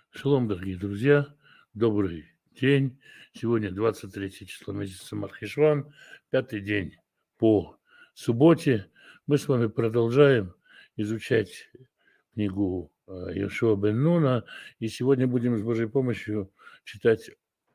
Шалом, дорогие друзья, добрый день. Сегодня 23 число месяца Мархешван, пятый день по субботе. Мы с вами продолжаем изучать книгу Йошуа бен Нуна, и сегодня будем с Божьей помощью читать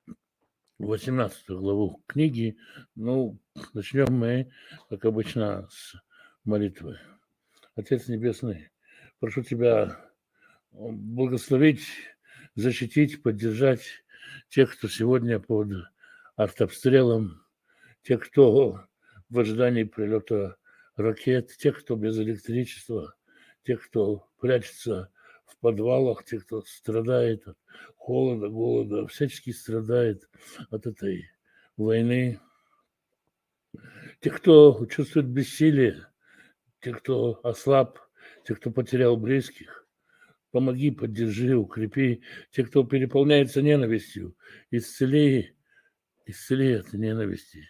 18 главу книги. Ну, начнем мы, как обычно, с молитвы. Отец Небесный, прошу Тебя благословить, защитить, поддержать тех, кто сегодня под артобстрелом, тех, кто в ожидании прилета ракет, тех, кто без электричества, тех, кто прячется в подвалах, тех, кто страдает от холода, голода, всячески страдает от этой войны, тех, кто чувствует бессилие, тех, кто ослаб, тех, кто потерял близких. Помоги, поддержи, укрепи тех, кто переполняется ненавистью. Исцели от ненависти.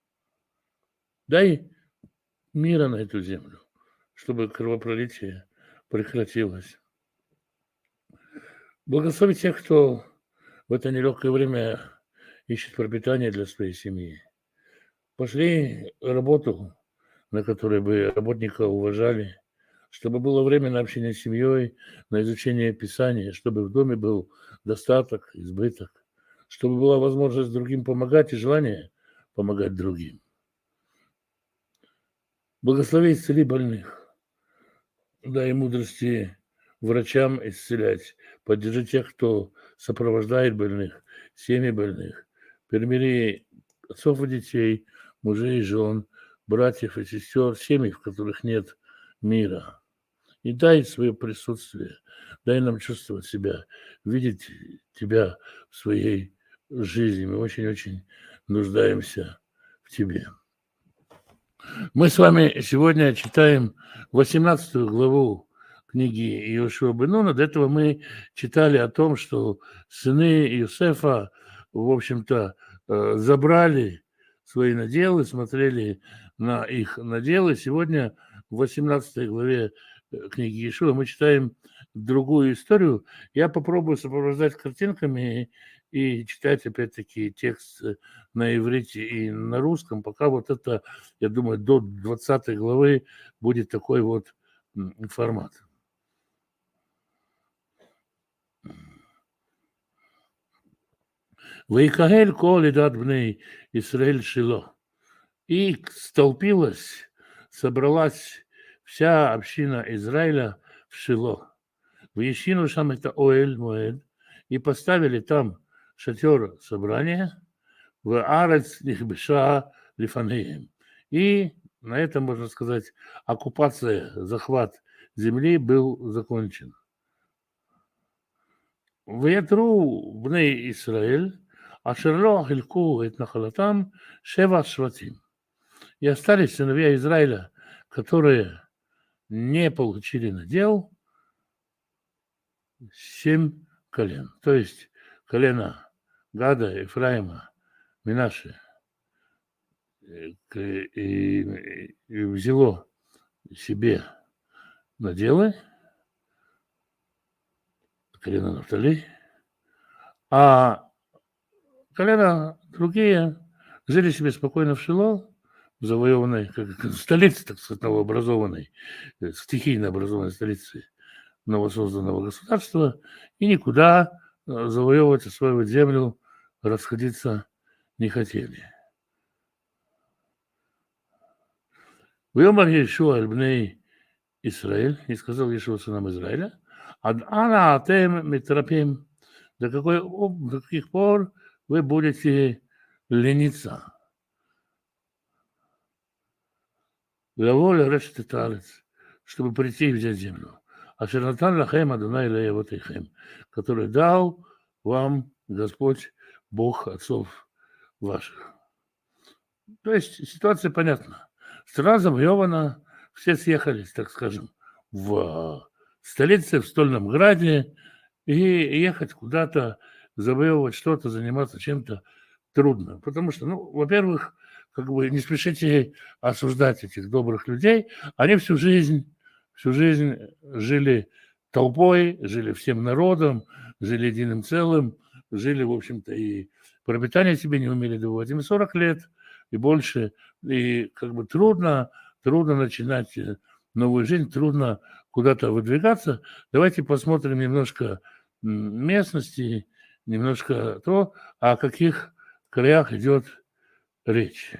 Дай мира на эту землю, чтобы кровопролитие прекратилось. Благослови тех, кто в это нелегкое время ищет пропитание для своей семьи. Пошли работу, на которой бы работника уважали, чтобы было время на общение с семьей, на изучение Писания, чтобы в доме был достаток, избыток, чтобы была возможность другим помогать и желание помогать другим. Благослови, исцели больных, дай мудрости врачам исцелять, поддержи тех, кто сопровождает больных, семьи больных, примири отцов и детей, мужей и жен, братьев и сестер, семей, в которых нет мира. И дай свое присутствие, дай нам чувствовать себя, видеть тебя в своей жизни. Мы очень-очень нуждаемся в тебе. Мы с вами сегодня читаем 18 главу книги Йошуа бен Нуна. До этого мы читали о том, что сыны Иосифа, в общем-то, забрали свои наделы, смотрели на их наделы. Сегодня в 18 главе книги Йошуа мы читаем другую историю. Я попробую сопровождать картинками и читать, опять-таки, текст на иврите и на русском. Пока вот это, я думаю, до 20 главы будет такой вот формат. «Ваикахель кол идат бней Исраэль Шило». И столпилась, собралась вся община Израиля в Шило. Ваишину шам это Оэль Моэд, и поставили там шатер собрания, в Арец Нихбеша Лифанеем. И на этом, можно сказать, оккупация, захват земли был закончен. Ветру бней Исраэль, ашерло хильку эт нахалатам шева шватим. И остались сыновья Израиля, которые не получили надел, 7 колен. То есть колено Гада, Ефраима, Минаши и взяло себе наделы, колено Нафтали, а колено другие жили себе спокойно в Шило, в завоеванной, как столице, так сказать, новообразованной, стихийно образованной столице новосозданного государства, и никуда завоевывать, осваивать землю, расходиться не хотели. Вьомар Йешуа аль бней Исраэль, и сказал Йешуа сынам Израиля, ад ана атем митрапим, до каких пор вы будете лениться? Лаволя решет талец, чтобы прийти и взять землю. А шернатан лахем Адонай леевотейхем, который дал вам Господь, Бог отцов ваших. То есть ситуация понятна. Страна завоевана, все съехались, так скажем, в столице, в Стольном Граде, и ехать куда-то, завоевывать что-то, заниматься чем-то трудно. Потому что, ну, во-первых, как бы не спешите осуждать этих добрых людей. Они всю жизнь жили толпой, жили всем народом, жили единым целым, жили, в общем-то, и пропитание себе не умели добывать. Им 40 лет и больше, и как бы трудно начинать новую жизнь, трудно куда-то выдвигаться. Давайте посмотрим немножко местности, немножко то, о каких краях идет речь.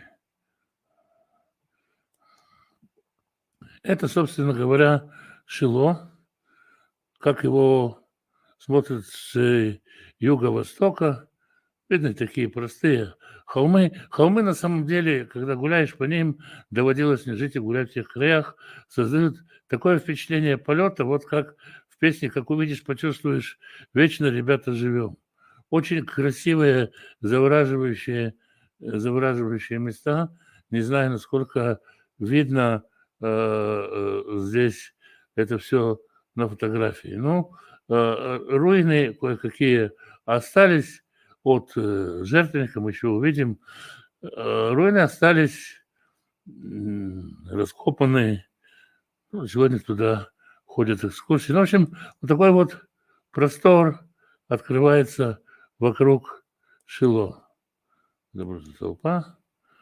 Это, собственно говоря, Шило, как его смотрят с юго-востока. Видно, такие простые холмы. Холмы, на самом деле, когда гуляешь по ним, доводилось мне жить и гулять в тех краях, создают такое впечатление полета, вот как в песне, как увидишь, почувствуешь, вечно, ребята, живем. Очень красивые, завораживающие места. Не знаю, насколько видно здесь это все на фотографии. Ну, руины кое-какие остались от жертвенника, мы еще увидим. Руины остались раскопанные. Ну, сегодня туда ходят экскурсии. Ну, в общем, вот такой вот простор открывается вокруг Шило. Добрая толпа.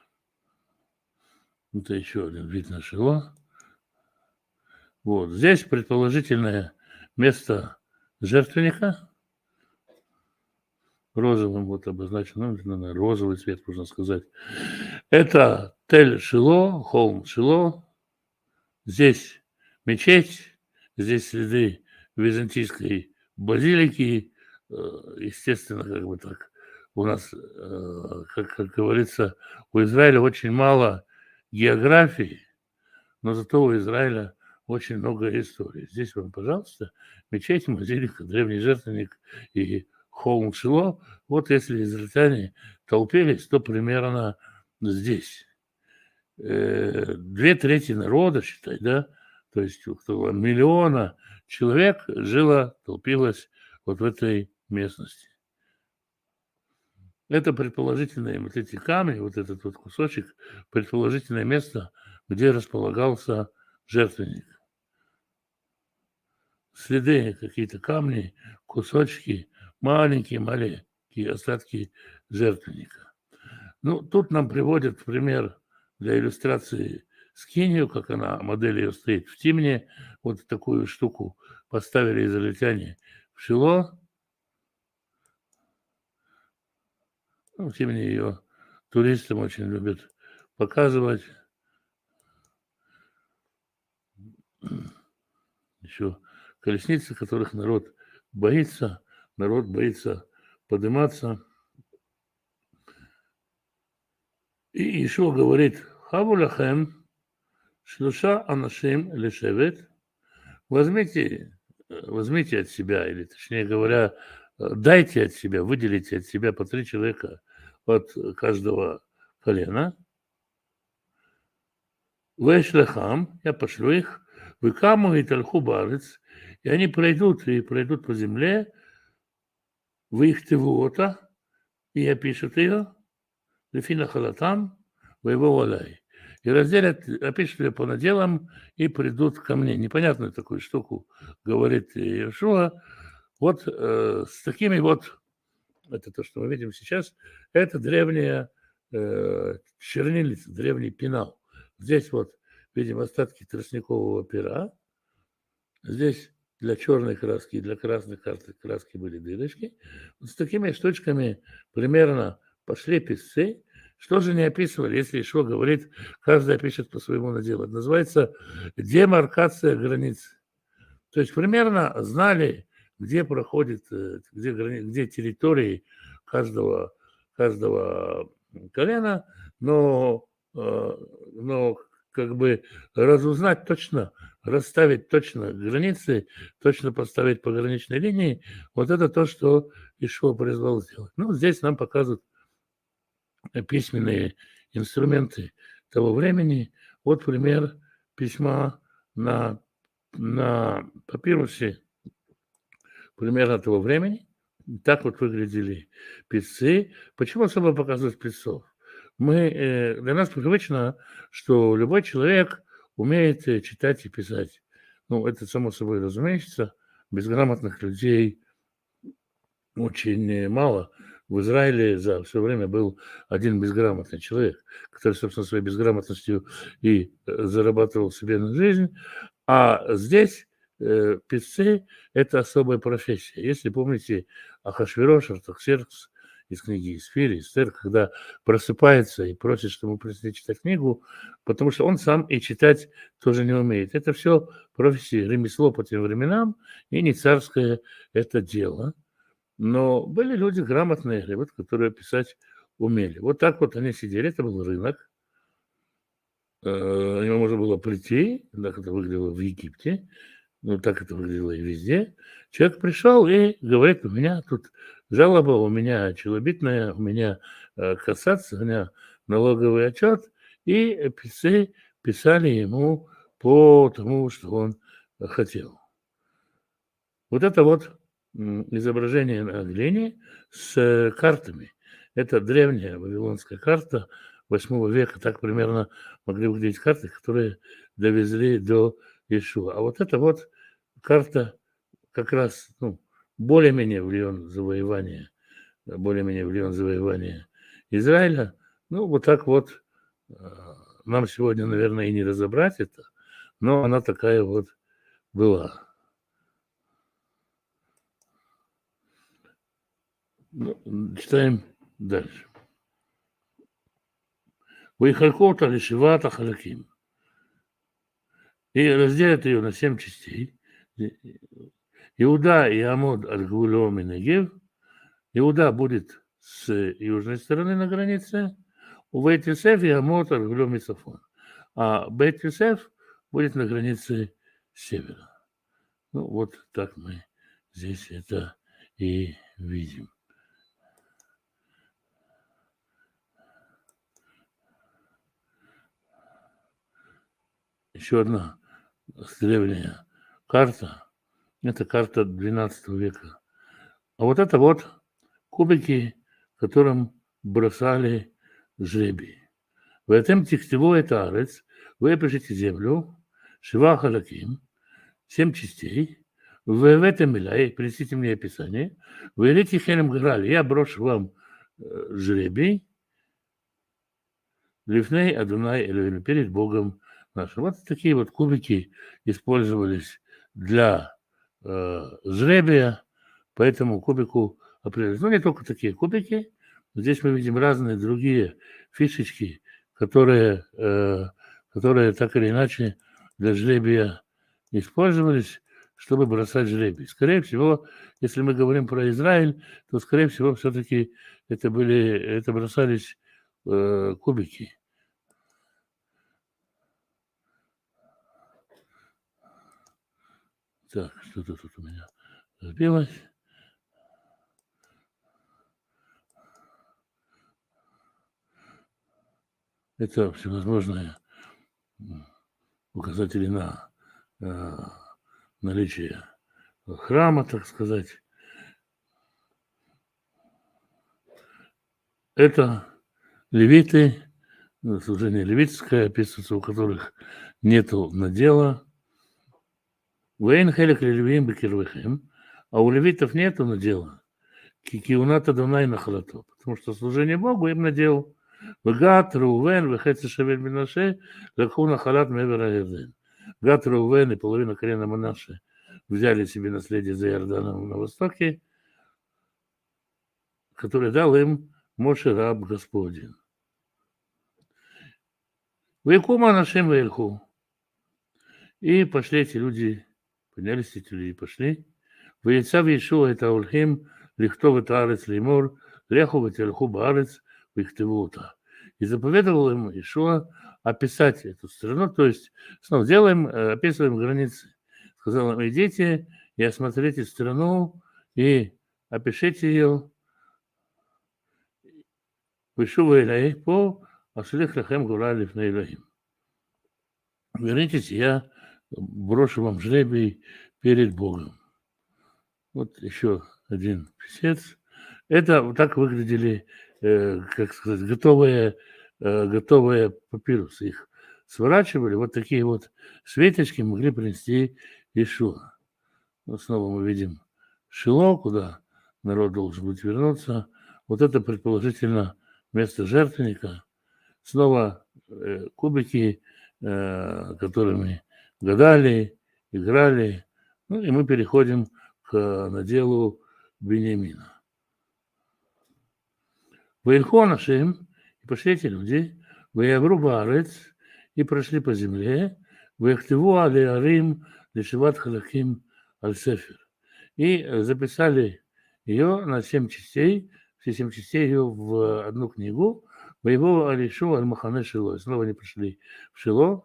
Это еще один вид на Шило. Вот. Здесь предположительное место жертвенника. Розовым вот обозначено, ну, наверное, розовый цвет, можно сказать. Это Тель-Шило, холм Шило. Здесь мечеть, здесь следы византийской базилики. Естественно, как бы так, у нас, как говорится, у Израиля очень мало географии, но зато у Израиля очень много истории. Здесь вам, пожалуйста, мечеть, базилика, древний жертвенник и холм Шило. Вот если израильтяне толпились, то примерно здесь. 2/3 народа, считай, да, то есть около 1 миллиона человек жило, толпилось вот в этой местности. Это предположительные вот эти камни, вот этот вот кусочек, предположительное место, где располагался жертвенник. Следы, какие-то камни, кусочки, маленькие остатки жертвенника. Ну, тут нам приводят в пример для иллюстрации скинию, как она, модель ее стоит в Тимне. Вот такую штуку поставили израильтяне в Шило. Ну, в Тимне ее туристам очень любят показывать. Еще колесницы, которых народ боится подниматься. И Ишуа говорит: Хавуляхем, шлюша анашим лешевет. Возьмите от себя, или точнее говоря, дайте от себя, выделите от себя по 3 человека от каждого колена. Вэшлехам, я пошлю их, выкаму и тальху барец, и они пройдут по земле, вы их тевуота, и опишут ее, лефина халатам, воево валай. И разделят, опишут ее по наделам и придут ко мне. Непонятную такую штуку говорит Иешуа. Вот с такими вот, это то, что мы видим сейчас, это древняя чернильница, древний пенал. Здесь вот видим остатки тростникового пера. Здесь для черной краски и для красной краски были дырочки. Вот с такими штучками примерно пошли писцы. Что же не описывали, если Ишуа говорит, каждый опишет по своему наделу. Это называется демаркация границ. То есть примерно знали, где проходит, где территории каждого колена, но как бы разузнать точно, расставить точно границы, точно поставить пограничные линии, вот это то, что Ишуа призвал сделать. Ну, здесь нам показывают письменные инструменты того времени. Вот пример письма на папирусе примерно того времени. Так вот выглядели писцы. Почему особо показывать писцов? Для нас привычно, что любой человек умеет читать и писать. Ну, это само собой разумеется. Без грамотных людей очень мало. В Израиле за все время был один безграмотный человек, который, собственно, своей безграмотностью и зарабатывал себе на жизнь. А здесь певцы – это особая профессия. Если помните Ахашвирош, Артаксеркс из книги Исфири, Эстер, когда просыпается и просит, чтобы ему принесли читать книгу, потому что он сам и читать тоже не умеет. Это все профессия, ремесло по тем временам, и не царское это дело. Но были люди грамотные, вот, которые писать умели. Вот так вот они сидели, это был рынок. Его можно было прийти, так это выглядело в Египте, ну так это выглядело и везде. Человек пришел и говорит, у меня тут жалоба, у меня челобитная, у меня кассация, у меня налоговый отчет. И писцы писали ему по тому, что он хотел. Вот это вот изображение на глине с картами. Это древняя вавилонская карта 8 века. Так примерно могли выглядеть карты, которые довезли до Иешуа. А вот это вот карта как раз более-менее в район завоевания Израиля. Ну, вот так вот нам сегодня, наверное, и не разобрать это, но она такая вот была. Читаем дальше. Вайхалькота лишивата халаким. И разделят ее на 7 частей. Иуда и Амод от Гвулем и Негев. Иуда будет с южной стороны на границе. У Бейт-Йосеф и Амод от Гвулем и Сафон. А Бейт-Йосеф будет на границе севера. Ну, вот так мы здесь это и видим. Еще одна древняя карта. Это карта 12 века. А вот это вот кубики, которым бросали жребий. В этом тихтево это арец, вы пишете землю, шива халаким, 7 частей, в этом миляй, принесите мне описание, вы лети хелем грали, я брошу вам жребий, лифней Адунай Элюину, перед Богом нашим. Вот такие вот кубики использовались для жребия, по этому кубику определились. Ну, не только такие кубики, здесь мы видим разные другие фишечки, которые так или иначе для жребия использовались, чтобы бросать жребий. Скорее всего, если мы говорим про Израиль, то, скорее всего, все-таки это бросались кубики. Так, что-то тут у меня сбилось. Это всевозможные указатели на наличие храма, так сказать. Это левиты, служение левитское, описывается, у которых нету надела. Вейн хелек левиим бекирвехем, а у левитов нету надела. Кикиуната Дунай нахалато, потому что служение Богу им надел. Гат, Рувен, Вехеца Шевель Минаше, Лакхуна Халат Мевера Ерден. Гат, Рувен и половина колена Манаше взяли себе наследие за Иорданом на востоке, который дал им Моше раб Господин. Векума нашим вельху. И пошли эти люди, поднялись эти люди и пошли. Вейца Вейшуа это Ульхим, Лихтов это Арец Леймор, Леху Ветельху Баарец, Вихтевута. И заповедовал им Ишуа описать эту страну, то есть снова описываем границы. Сказал им, идите и осмотрите страну и опишите ее. Вишува Илай по Ашлих Лахем Гура Лифней Илахим. Вернитесь, я брошу вам жребий перед Богом. Вот еще один писец. Это вот так выглядели, как сказать, готовые папирусы. Их сворачивали, вот такие вот светочки могли принести Иешуа. Вот снова мы видим Шило, куда народ должен будет вернуться. Вот это предположительно место жертвенника. Снова кубики, которыми гадали, играли. Ну и мы переходим к наделу Беньямина. Ваильхо нашим, и пошли эти люди, ваявру баарец, и прошли по земле, ваихтеву алеарим лишиват халаким аль-сефер. И записали ее на 7 частей, все 7 частей ее в одну книгу, воевого Алишу аль-Махане Шило. Снова они пришли в Шило,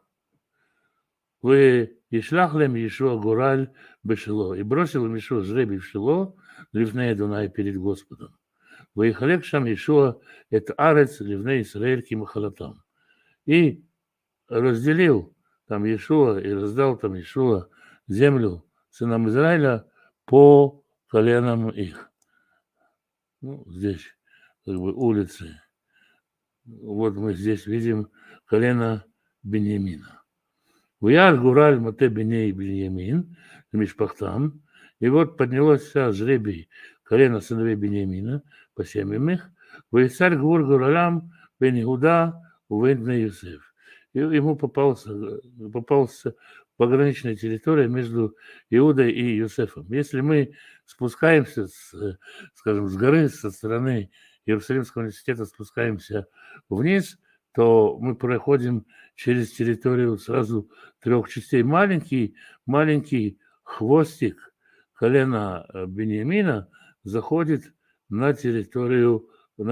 вы Ишлахлем Ешуа Гураль Бешило. И бросил им Ешуа жребий в Шило, ливней Дунай перед Господом. Выехалек шам Ешуа это арец ливней Исраэль кимахалатам. И разделил там Ешуа и раздал там Ешуа землю сынам Израиля по коленам их. Ну, здесь как бы улицы. Вот мы здесь видим колено Беньямина. Уяр Гураль Мате Беней Беньямин, Мишпахтам. И вот поднялся жребий колено сыновей Беньямина по семьям их. Ваисар Гур Гуралям Бен Иуда Увен Юсеф. И ему попался пограничная территория между Иудой и Юсефом. Если мы спускаемся, скажем, с горы, со стороны Иерусалимского университета спускаемся вниз, то мы проходим через территорию сразу 3 частей. Маленький хвостик колена Беньямина заходит на территорию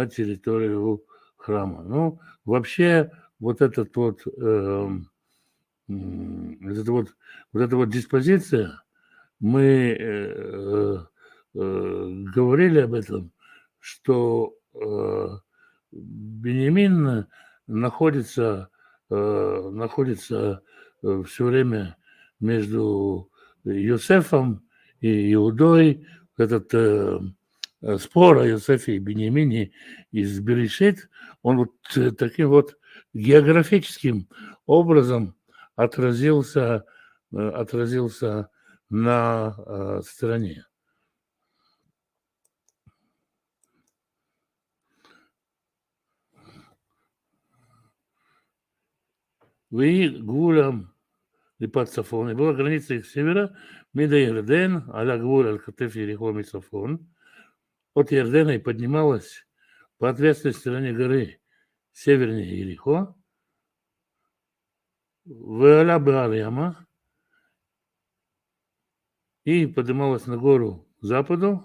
храма. Ну, вообще, вот эта вот диспозиция, мы говорили об этом, что Беньямин находится все время между Йосефом и Иудой. Этот спор о Йосефе и Беньямине из Берешит, он вот таким вот географическим образом отразился на стране. Вы гулям липат цафон. И была граница их севера, Мида Ярден, аля гвуль аль-Хатеф Ерихо Мицафон. От Ярдена и поднималась по ответственной стороне горы севернее Ерихо, в аля Баал-Яма, и поднималась на гору к западу,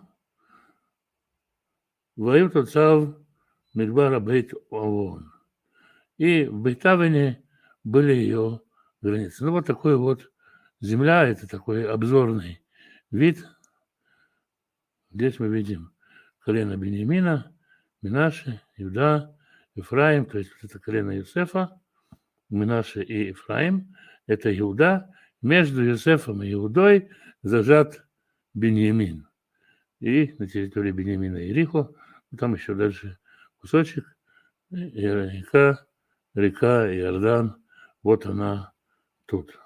в Цав Мидбара Бейт Авон. И в Бейтавене были ее границы. Ну, вот такой вот земля, это такой обзорный вид. Здесь мы видим колено Беньямина, Минаше, Иуда, Ефраим, то есть это колено Юсефа, Минаше и Ефраим, это Иуда. Между Юсефом и Иудой зажат Беньямин. И на территории Беньямина и Ерихо, там еще дальше кусочек, река Иордан, вот она тут.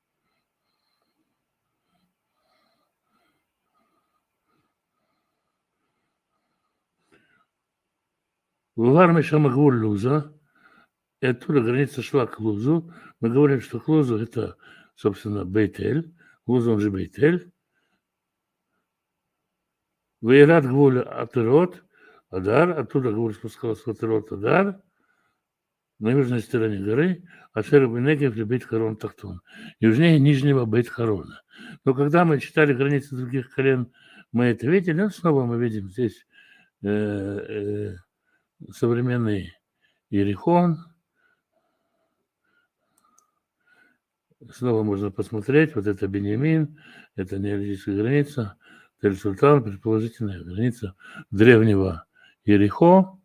В Мишамагур Луза, и оттуда граница шла к Лузу. Мы говорим, что к Лузу это, собственно, Бейтель. Луза, он же Бейтель. Вейрат Гвуль Атерот, Адар, оттуда Гвуль спускался в Атерот, Адар, на южной стороне горы, Ашер Бенегев и Бейт-Харон Тахтон, южнее нижнего Бейт-Харона. Но когда мы читали границы других колен, мы это видели, но снова мы видим здесь современный Иерихон. Снова можно посмотреть, вот это Беньямин, это неолитическая граница, Тель-Султан, предположительная граница древнего Иерихо.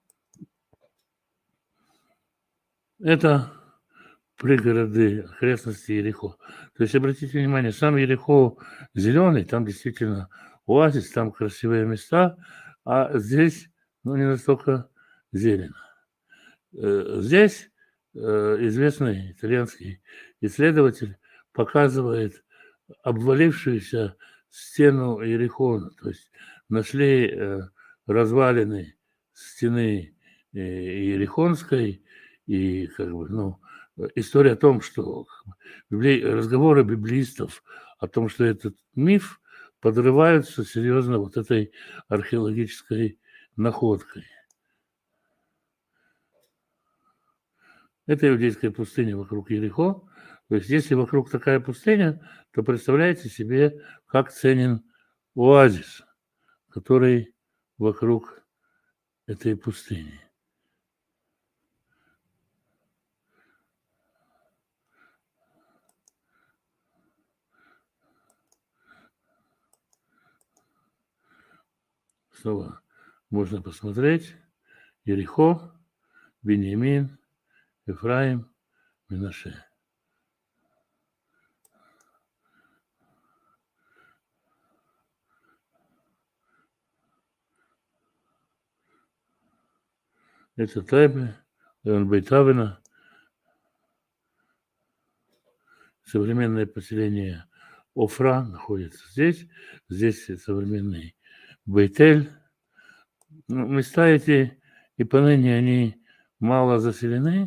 Это пригороды, окрестности Иерихо. То есть, обратите внимание, сам Иерихо зеленый, там действительно оазис, там красивые места, а здесь, ну, не настолько зелено. Здесь известный итальянский исследователь показывает обвалившуюся стену Иерихона, то есть нашли развалины стены Иерихонской, и история о том, что разговоры библеистов о том, что этот миф подрываются серьезно вот этой археологической находкой. Это иудейская пустыня вокруг Иерихо. То есть если вокруг такая пустыня, то представляете себе, как ценен оазис, который вокруг этой пустыни. Снова можно посмотреть. Иерихо, Беньямин, Ефраим, Менаше. Это Тайбе, район Бейтавена, современное поселение Офра находится здесь. Здесь современный Бейтель. Места эти и поныне они мало заселены.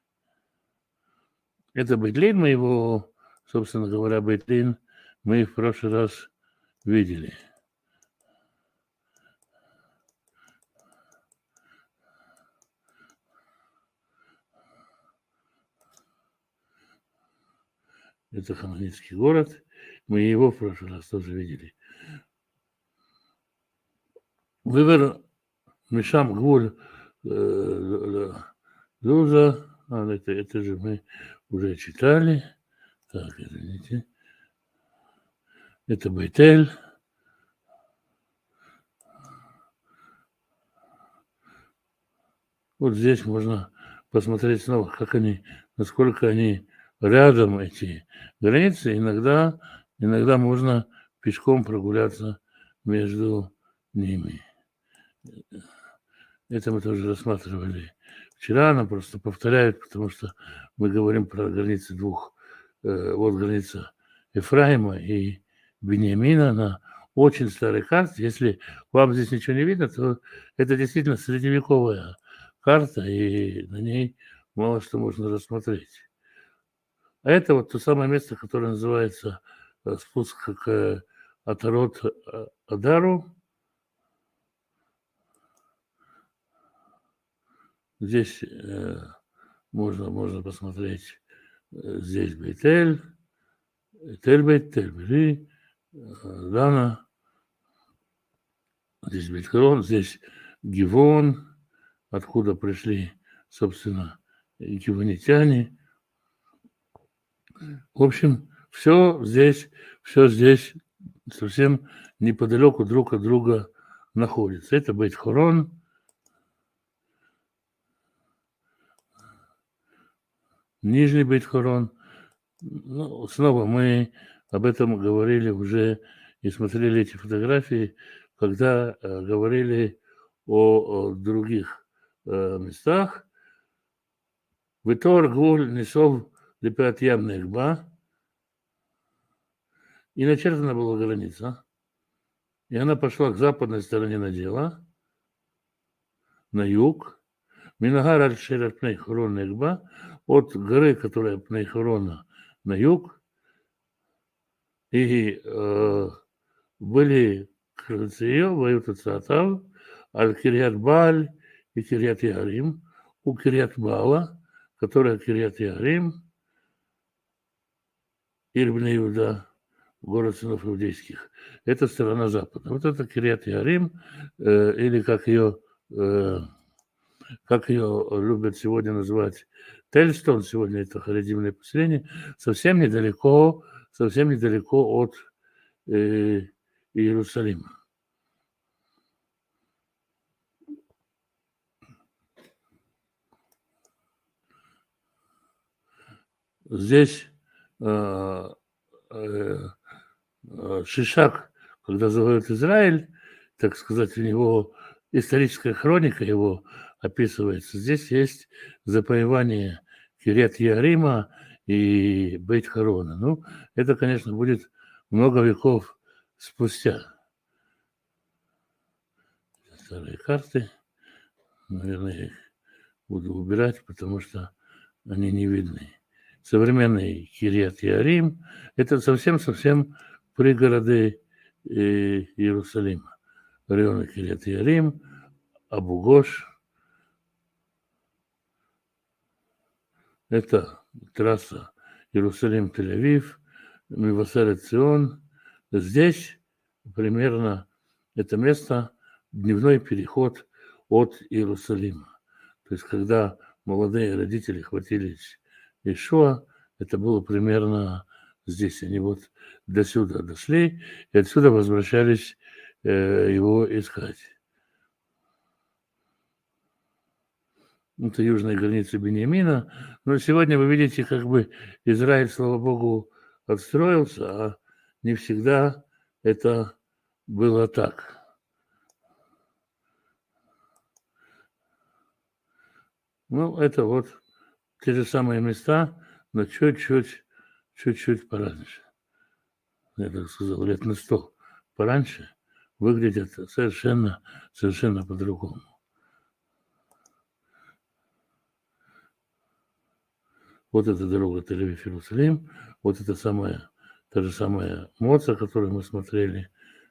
Это Бейтлин, мы его, собственно говоря, Бейтлин мы в прошлый раз видели. Это Хаманицкий город. Мы его в прошлый раз тоже видели. Вывер Мишам Гвуль Луза. Это же мы уже читали. Так, извините. Это Бейтель. Вот здесь можно посмотреть снова, насколько они рядом, эти границы. Иногда можно пешком прогуляться между ними. Это мы тоже рассматривали вчера, она просто повторяет, потому что мы говорим про границы двух. Вот граница Ефраима и Беньямина на очень старой карте. Если вам здесь ничего не видно, то это действительно средневековая карта, и на ней мало что можно рассмотреть. А это вот то самое место, которое называется спуск к Атарот Адару. Здесь можно посмотреть, здесь Бейтель, Тель-Бейт, Тель-Бери, Дана, здесь Бейт-Хорон, здесь Гивон, откуда пришли, собственно, гивонитяне. В общем, все здесь совсем неподалеку друг от друга находится. Это Бейт-Хорон. Нижний Бейт-Хорон. Ну, снова мы об этом говорили уже и смотрели эти фотографии, когда говорили о других местах. Витор Гуль Несов Лепят Ямнехба. И начертана была граница. И она пошла к западной стороне надела, на юг. Минагар аль-Шерат Пнейхорон Нехба. От горы, которая Пнейхорона, на юг. И были крыльца ее, Ваюта Цатав, Аль-Кирьят Бааль и Кирьят Ярим. У Кирьят Баала, которая Кирьят Ярим, Ирбне Иуда, город сынов иудейских. Это сторона запада. Вот это Кирьят Ярим, или как ее любят сегодня называть Тельстон, сегодня это харидимное поселение, совсем недалеко от Иерусалима. Здесь Шишак, когда завоевывает Израиль, так сказать, у него историческая хроника его описывается. Здесь есть завоевание Кирьят Ярима и Бейт-Хорона. Ну, это, конечно, будет много веков спустя. карты. Наверное, я их буду убирать, потому что они не видны. Современный Кирьят-Яарим – это совсем-совсем пригороды Иерусалима. Район Кирьят-Яарим, Абу-Гош. Это трасса Иерусалим-Тель-Авив, Мивасерет-Цион. Здесь примерно это место дневной переход от Иерусалима. То есть, когда молодые родители хватились Иешуа, это было примерно здесь. Они вот до сюда дошли и отсюда возвращались его искать. Это южная граница Беньямина. Но сегодня вы видите, как бы Израиль, слава Богу, отстроился, а не всегда это было так. Ну, это вот те же самые места, но чуть-чуть пораньше. Я так сказал, лет на 100 пораньше выглядят совершенно по-другому. Вот эта дорога Тель-Авив-Иерусалим, вот это та же самая Моца, которую мы смотрели.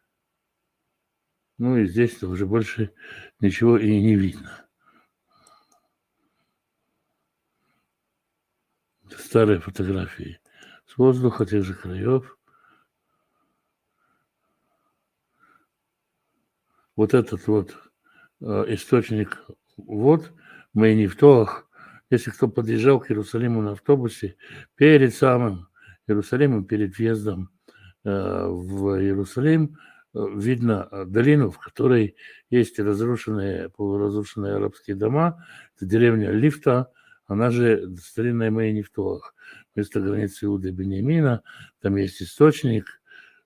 Ну и здесь уже больше ничего и не видно. Старые фотографии с воздуха, тех же краев. Вот этот вот источник вод, Мейнифтоах, если кто подъезжал к Иерусалиму на автобусе, перед самым Иерусалимом, перед въездом в Иерусалим, видно долину, в которой есть полуразрушенные арабские дома. Это деревня Лифта, она же старинная Мейнифтоах. Вместо границы Иуды и Беньямина, там есть источник.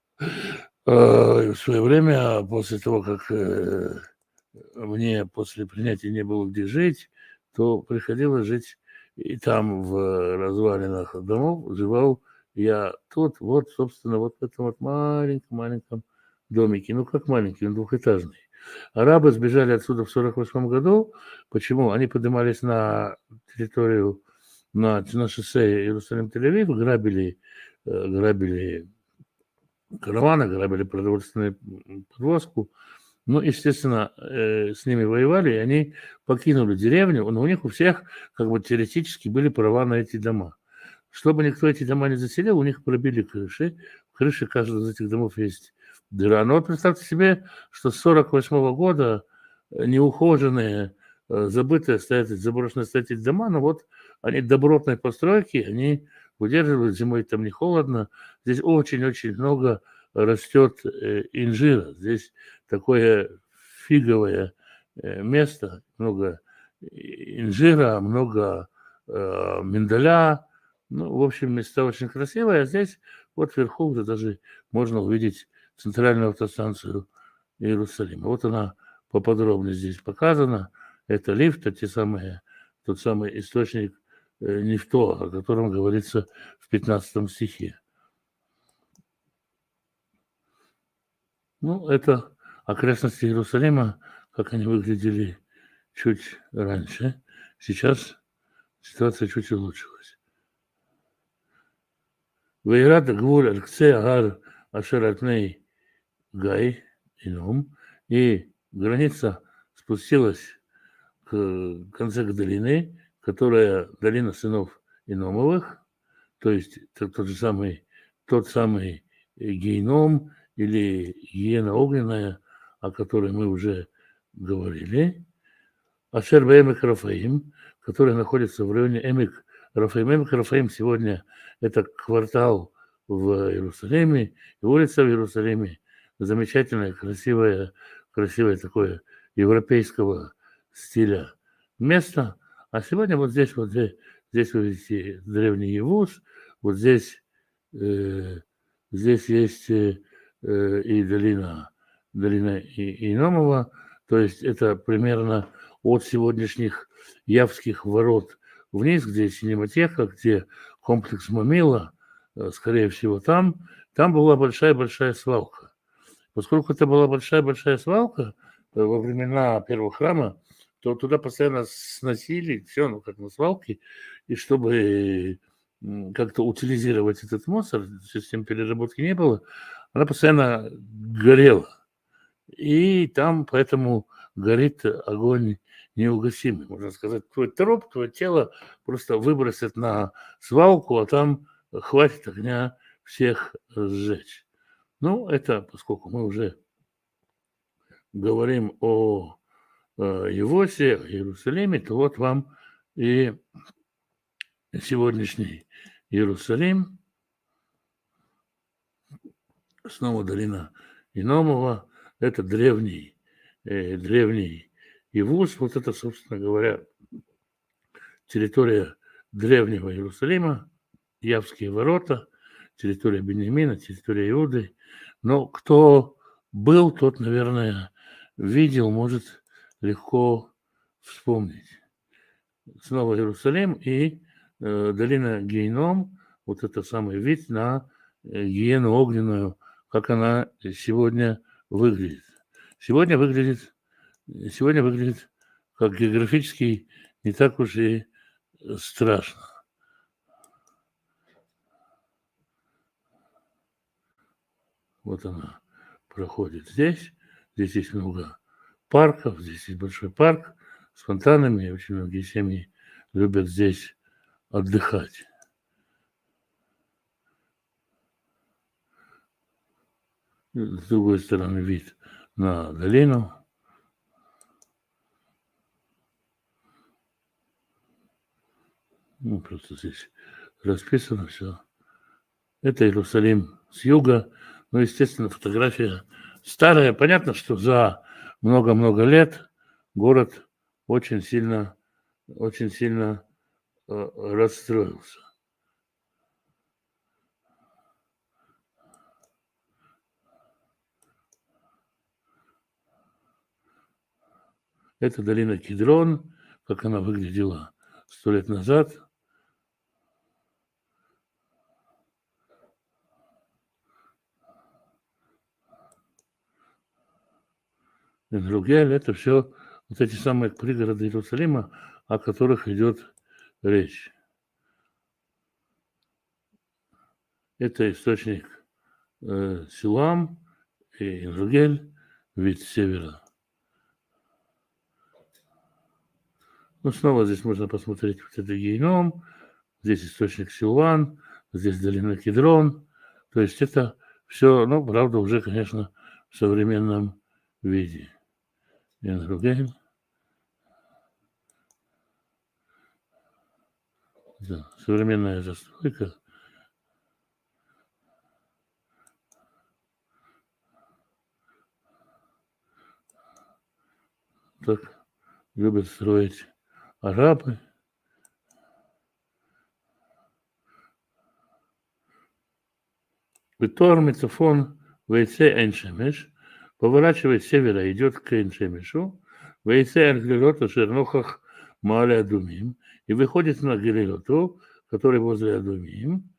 В свое время, после того, как мне после принятия не было где жить, то приходилось жить и там, в развалинах домов, жевал я тут, вот, собственно, вот в этом вот маленьком домике. Ну, как маленький, он двухэтажный. Арабы сбежали отсюда в 1948 году. Почему? Они поднимались на территорию, на шоссе Иерусалим-Тель-Авив, грабили караваны, грабили продовольственную подвозку. Ну, естественно, с ними воевали, и они покинули деревню, но у них у всех как бы теоретически были права на эти дома. Чтобы никто эти дома не заселил, у них пробили крыши. В крыше каждого из этих домов есть дыра. Но вот представьте себе, что с 1948 года неухоженные, забытые заброшенные стоят эти дома, но вот они добротной постройки, они выдерживают, зимой там не холодно. Здесь очень-очень много растет инжира. Здесь такое фиговое место, много инжира, много миндаля. Ну, в общем, места очень красивые. А здесь вот вверху уже даже можно увидеть центральную автостанцию Иерусалима. Вот она поподробнее здесь показана. Это лифт, тот самый источник Нефто, о котором говорится в 15 стихе. Ну, это окрестности Иерусалима, как они выглядели чуть раньше. Сейчас ситуация чуть улучшилась. Вейрат гвуль аль-кце агар ашер аль-пней гай ином. И граница спустилась к конце долины, которая долина сынов Иномовых, то есть тот самый гейном или гиена огненная, о которой мы уже говорили. Ашер бээмик Рафаим, который находится в районе Эмик Рафаим. Эмик Рафаим сегодня это квартал в Иерусалиме, и улица в Иерусалиме замечательное, красивое такое европейского стиля место. А сегодня вот здесь вы видите древний Евус, вот здесь есть и долина Иномова, то есть это примерно от сегодняшних Явских ворот вниз, где синематека, где комплекс Мамила, скорее всего, там была большая свалка. Поскольку это была большая свалка, во времена первого храма, то туда постоянно сносили все, ну, как на свалке, и чтобы как-то утилизировать этот мусор, систем переработки не было, она постоянно горела. И там поэтому горит огонь неугасимый. Можно сказать, твой труп, твое тело просто выбросят на свалку, а там хватит огня всех сжечь. Ну, это поскольку мы уже говорим о Евосе, о Иерусалиме, то вот вам и сегодняшний Иерусалим, снова долина Иномова, это древний Ивус, вот это, собственно говоря, территория древнего Иерусалима, Явские ворота, территория Беньямина, территория Иуды. Но кто был, тот, наверное, видел, может легко вспомнить. Снова Иерусалим и долина Гейном, вот это самый вид на гиену огненную, как она сегодня выглядит. Сегодня выглядит как географически не так уж и страшно. Вот она проходит здесь. Здесь есть много парков, здесь есть большой парк с фонтанами. И очень многие семьи любят здесь отдыхать. С другой стороны вид на долину. Ну, просто здесь расписано все. Это Иерусалим с юга. Ну, естественно, фотография старая. Понятно, что за много-много лет город очень сильно расстроился. Это долина Кедрон, как она выглядела 100 лет назад. Энгругель – это все вот эти самые пригороды Иерусалима, о которых идет речь. Это источник Силам и Энгругель, вид с севера. Ну, снова здесь можно посмотреть вот это Гейном, здесь источник Силуан, здесь долина Кедрон. То есть это все, ну, правда, уже, конечно, в современном виде. Энгругель. Да, современная застройка. Так любят строить арабы. Витор Мицофон Вейце Эншемеш, поворачивает с севера, идет к Эншемешу, Вейце Энглилота Шернохах Маале Адумим, и выходит на Гелилоту, который возле Адумим,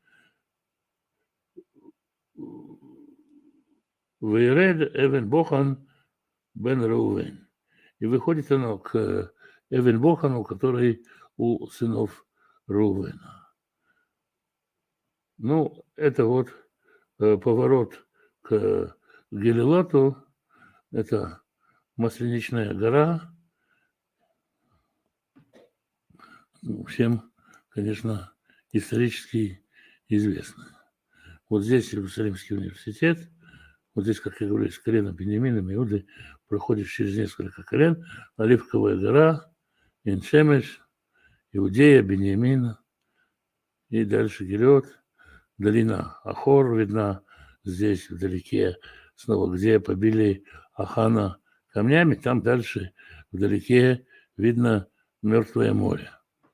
Вейред Эвен Бохан Бен Рувен, и выходит оно к Эвен Бохану, который у сынов Рувена. Ну, это вот поворот к Гелилату, это Масленичная гора. Всем, конечно, исторически известно. Вот здесь Иерусалимский университет, вот здесь, как я говорю, из колена Беньямина, Иуды, проходишь через несколько колен, Оливковая гора, Эн-Шемеш, Иудея, Беньямина, и дальше Гелиот, долина Ахор видна здесь вдалеке, снова где побили Ахана камнями, там дальше вдалеке видно Мертвое море.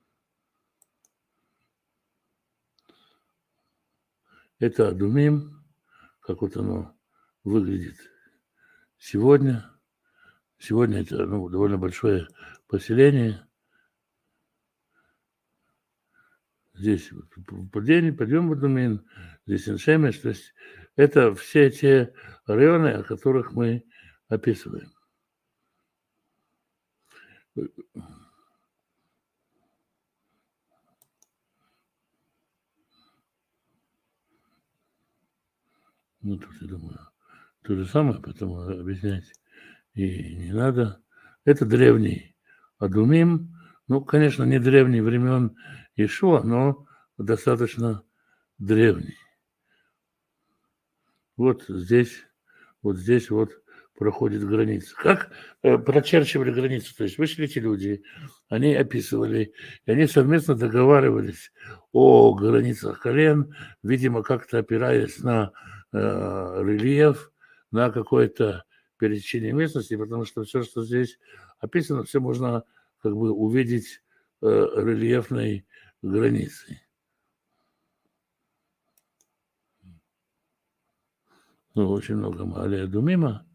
Это Адумим, как вот оно выглядит сегодня. Сегодня это довольно большое поселение. Здесь подъем в Адумим, здесь Эн-Шемеш. То есть это все те районы, о которых мы описываем. Ну, тут, я думаю, то же самое, поэтому объяснять и не надо. Это древний Адумим. Ну, конечно, не древний времен Ишуа, но достаточно древний. Вот здесь вот проходит граница. Как прочерчивали границу? То есть вышли эти люди, они описывали, и они совместно договаривались о границах колен, видимо, как-то опираясь на рельеф, на какое-то пересечение местности, потому что все, что здесь описано, все можно как бы увидеть рельефной границей. Ну, очень много Маалея Думима.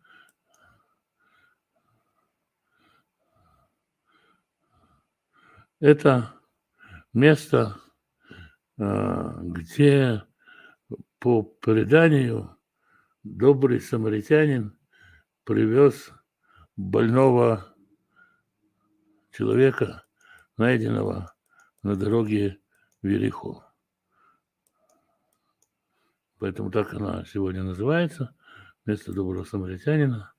Это место, где по преданию добрый самаритянин привез больного человека, найденного на дороге в Ерихо. Поэтому так она сегодня называется, место доброго самаритянина.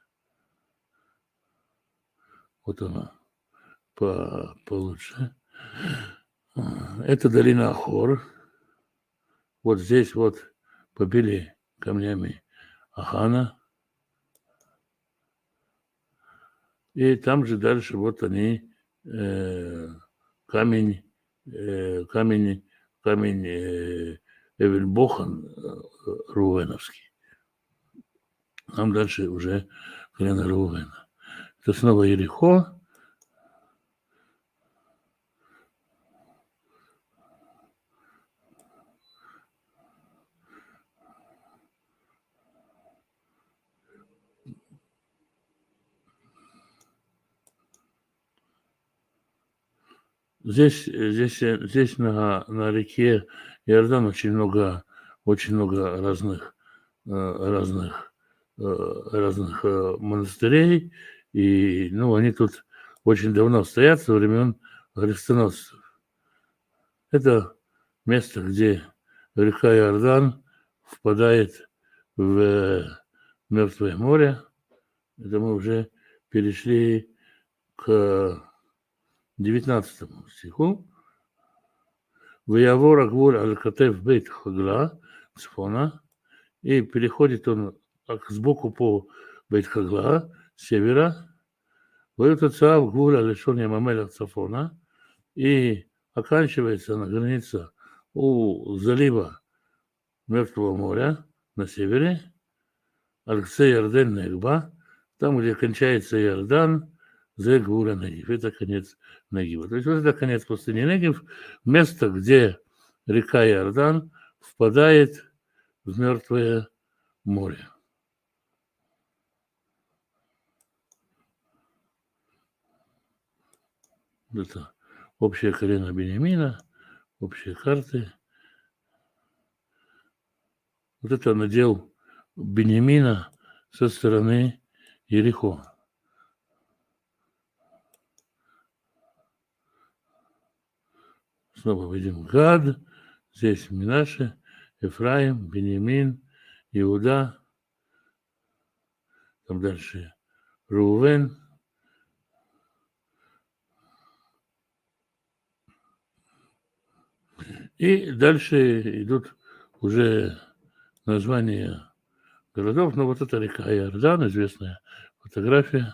Вот она получше. Это долина Ахор. Вот здесь вот побили камнями Ахана. И там же дальше вот они камень Эвельбохан Рувеновский. Там дальше уже колено Рувена. Это снова Ерихо. Здесь на реке Иордан очень много разных монастырей, и ну, они тут очень давно стоят, со времен крестоносцев. Это место, где река Иордан впадает в Мертвое море. Это мы уже перешли к 19 стиху. «Ваявор агвуль аль-катев бейт хагла цфона». И переходит он сбоку по бейт хагла, с севера. «Ваютацав гвуль аль-шон ямамеля цфона». И оканчивается на границе у залива Мертвого моря на севере. Аль-Ксе Ярден Негба. Там, где кончается Иордан, Зе Гвуля Негив. Это конец Негива. То есть вот это конец пустыни Негив, место, где река Иордан впадает в Мертвое море. Это общее колено Беньямина, общие карты. Вот это надел Беньямина со стороны Ерихо. Снова видим Гад, здесь Минаше, Ефраим, Беньямин, Иуда, там дальше Рувен. И дальше идут уже названия городов, но вот это река Иордан, известная фотография.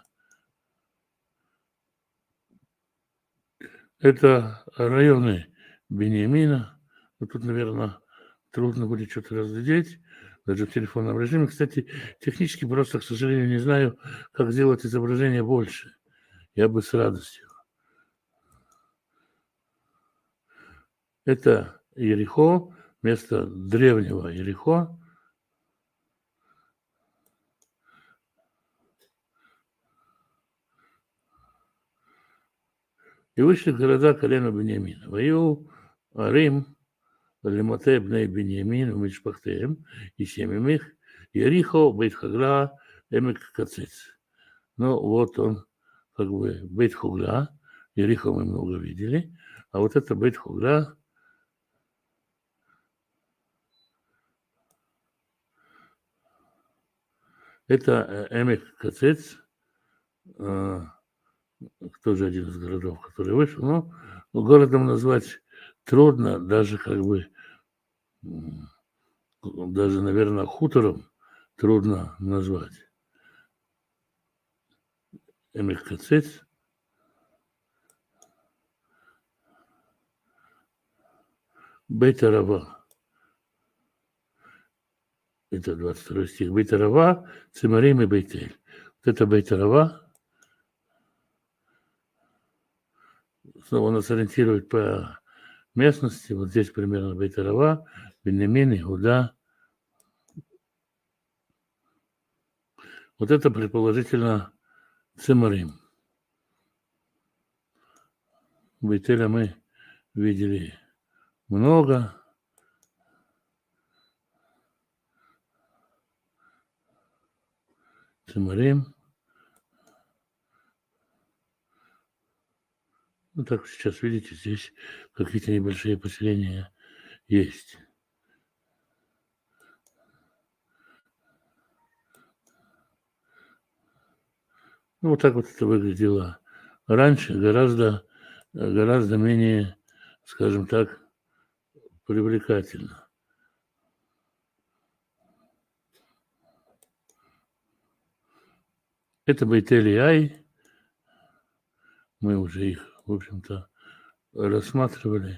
Это районы Беньямина. Вот тут, наверное, трудно будет что-то разглядеть, даже в телефонном режиме. Кстати, технически просто, к сожалению, не знаю, как сделать изображение больше. Я бы с радостью. Это Ерихо, место древнего Ерихо. И вышли города колена Беньямина. Вою Рим, Лемате бней Беньямин, Мишпахтеем, и семьям их, Ерихо, Бейт Хагла, Эмек Кацец. Ну, вот он, как бы Бейт-Хугла, Иерихон мы много видели, а вот это Бейт-Хугла, это Эмек Кацец, тоже один из городов, который вышел. Но городом назвать трудно, даже как бы, даже, наверное, хутором трудно назвать. Эмек Кацец. Бейт-Арава. Это 22 стих. Бейт-Арава, Цимарим и Бейтель. Вот это Бейт-Арава. Снова нас ориентирует по местности. Вот здесь примерно Бейт-Арава, Беньямин, Иуда. Вот это предположительно Цимарим. Бейтеля мы видели много. Цимарим. Ну, так сейчас видите, здесь какие-то небольшие поселения есть. Ну, вот так вот это выглядело раньше, гораздо менее, скажем так, привлекательно. Это Бейтель и Ай. Мы уже их, в общем-то, рассматривали.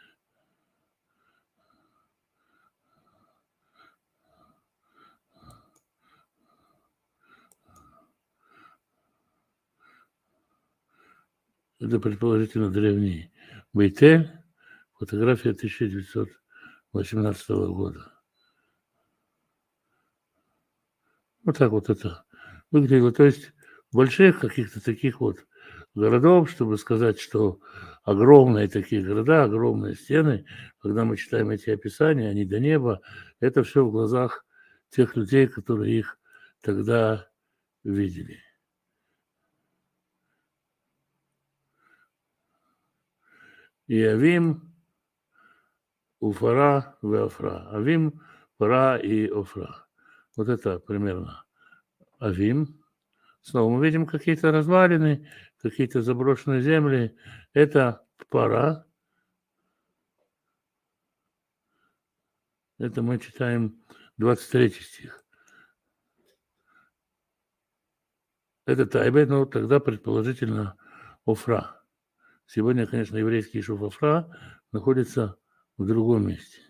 Это предположительно древний Бейтель. Фотография 1918 года. Вот так вот это выглядело. То есть больших каких-то таких вот городов, чтобы сказать, что огромные такие города, огромные стены, когда мы читаем эти описания, они до неба, это все в глазах тех людей, которые их тогда видели. И Авим, Уфара, Веофра. Авим, Фара и Офра. Вот это примерно Авим. Снова мы видим какие-то развалины, какие-то заброшенные земли. Это Пара. Это мы читаем 23 стих. Это Тайбе, но тогда предположительно Офра. Сегодня, конечно, еврейский ешув Офра находится в другом месте.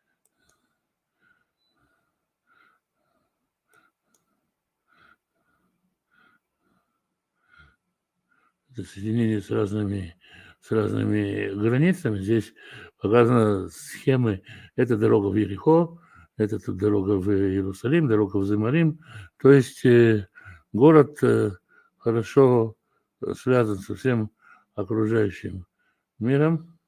Это соединение с разными границами. Здесь показаны схемы. Это дорога в Ерихо, это тут дорога в Иерусалим, дорога в Земарим. То есть город хорошо связан со всем окружающим миром.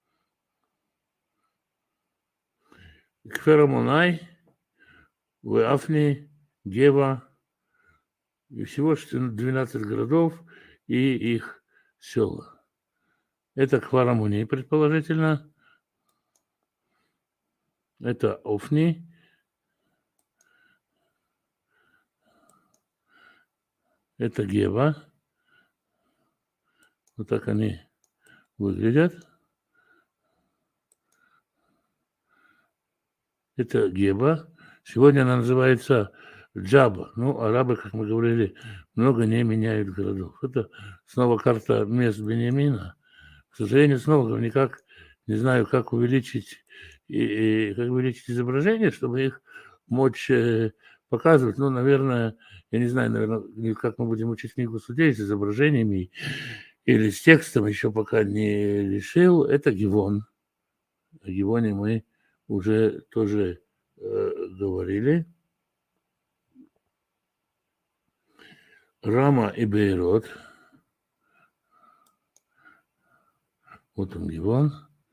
Кферамонай, Веафни, Гева. И всего 12 городов и их села. Это Кфарамуни, предположительно. Это Офни. Это Гева. Вот так они выглядят. Это Геба. Сегодня она называется Джаба. Ну, арабы, как мы говорили, много не меняют городов. Это снова карта мест Беньямина. К сожалению, снова говорю, никак не знаю, как увеличить, как увеличить изображение, чтобы их мочь показывать. Ну, наверное, я не знаю, наверное, как мы будем учить книгу судей с изображениями или с текстом, еще пока не решил. Это Гивон. О Гивоне мы уже тоже говорили. Рама и Бейрот. Вот он Гивон.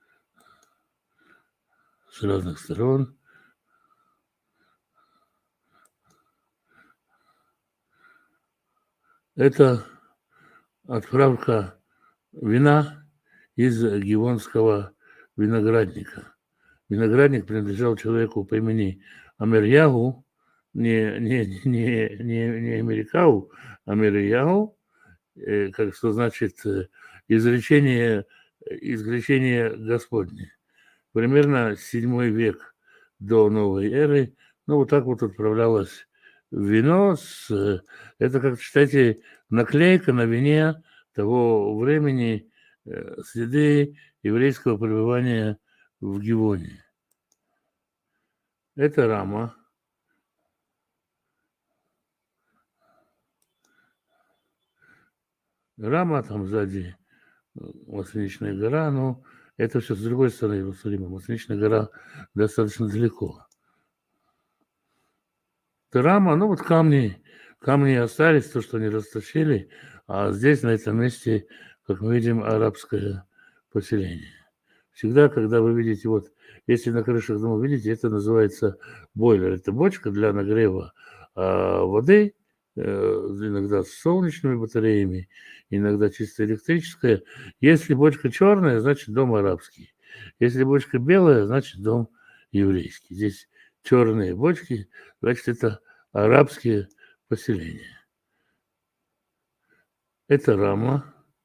С разных сторон. Это отправка вина из Гивонского виноградника. Виноградник принадлежал человеку по имени Амирьягу, не Америкау, а Амирьягу, как что значит изречение Господне. Примерно 7 век до новой эры, ну, вот так вот отправлялось вино. Это, как считайте, наклейка на вине того времени, следы еврейского пребывания в Гивоне. Это рама. Рама там сзади, Масленичная гора, но это все с другой стороны Иерусалима. Масленичная гора достаточно далеко. Это рама, ну вот камни остались, то, что они растащили, а здесь, на этом месте, как мы видим, арабское поселение. Всегда, когда вы видите, вот, если на крышах домов видите, это называется бойлер. Это бочка для нагрева воды, иногда с солнечными батареями, иногда чисто электрическая. Если бочка черная, значит дом арабский. Если бочка белая, значит дом еврейский. Здесь черные бочки, значит это арабские поселения. Это рама.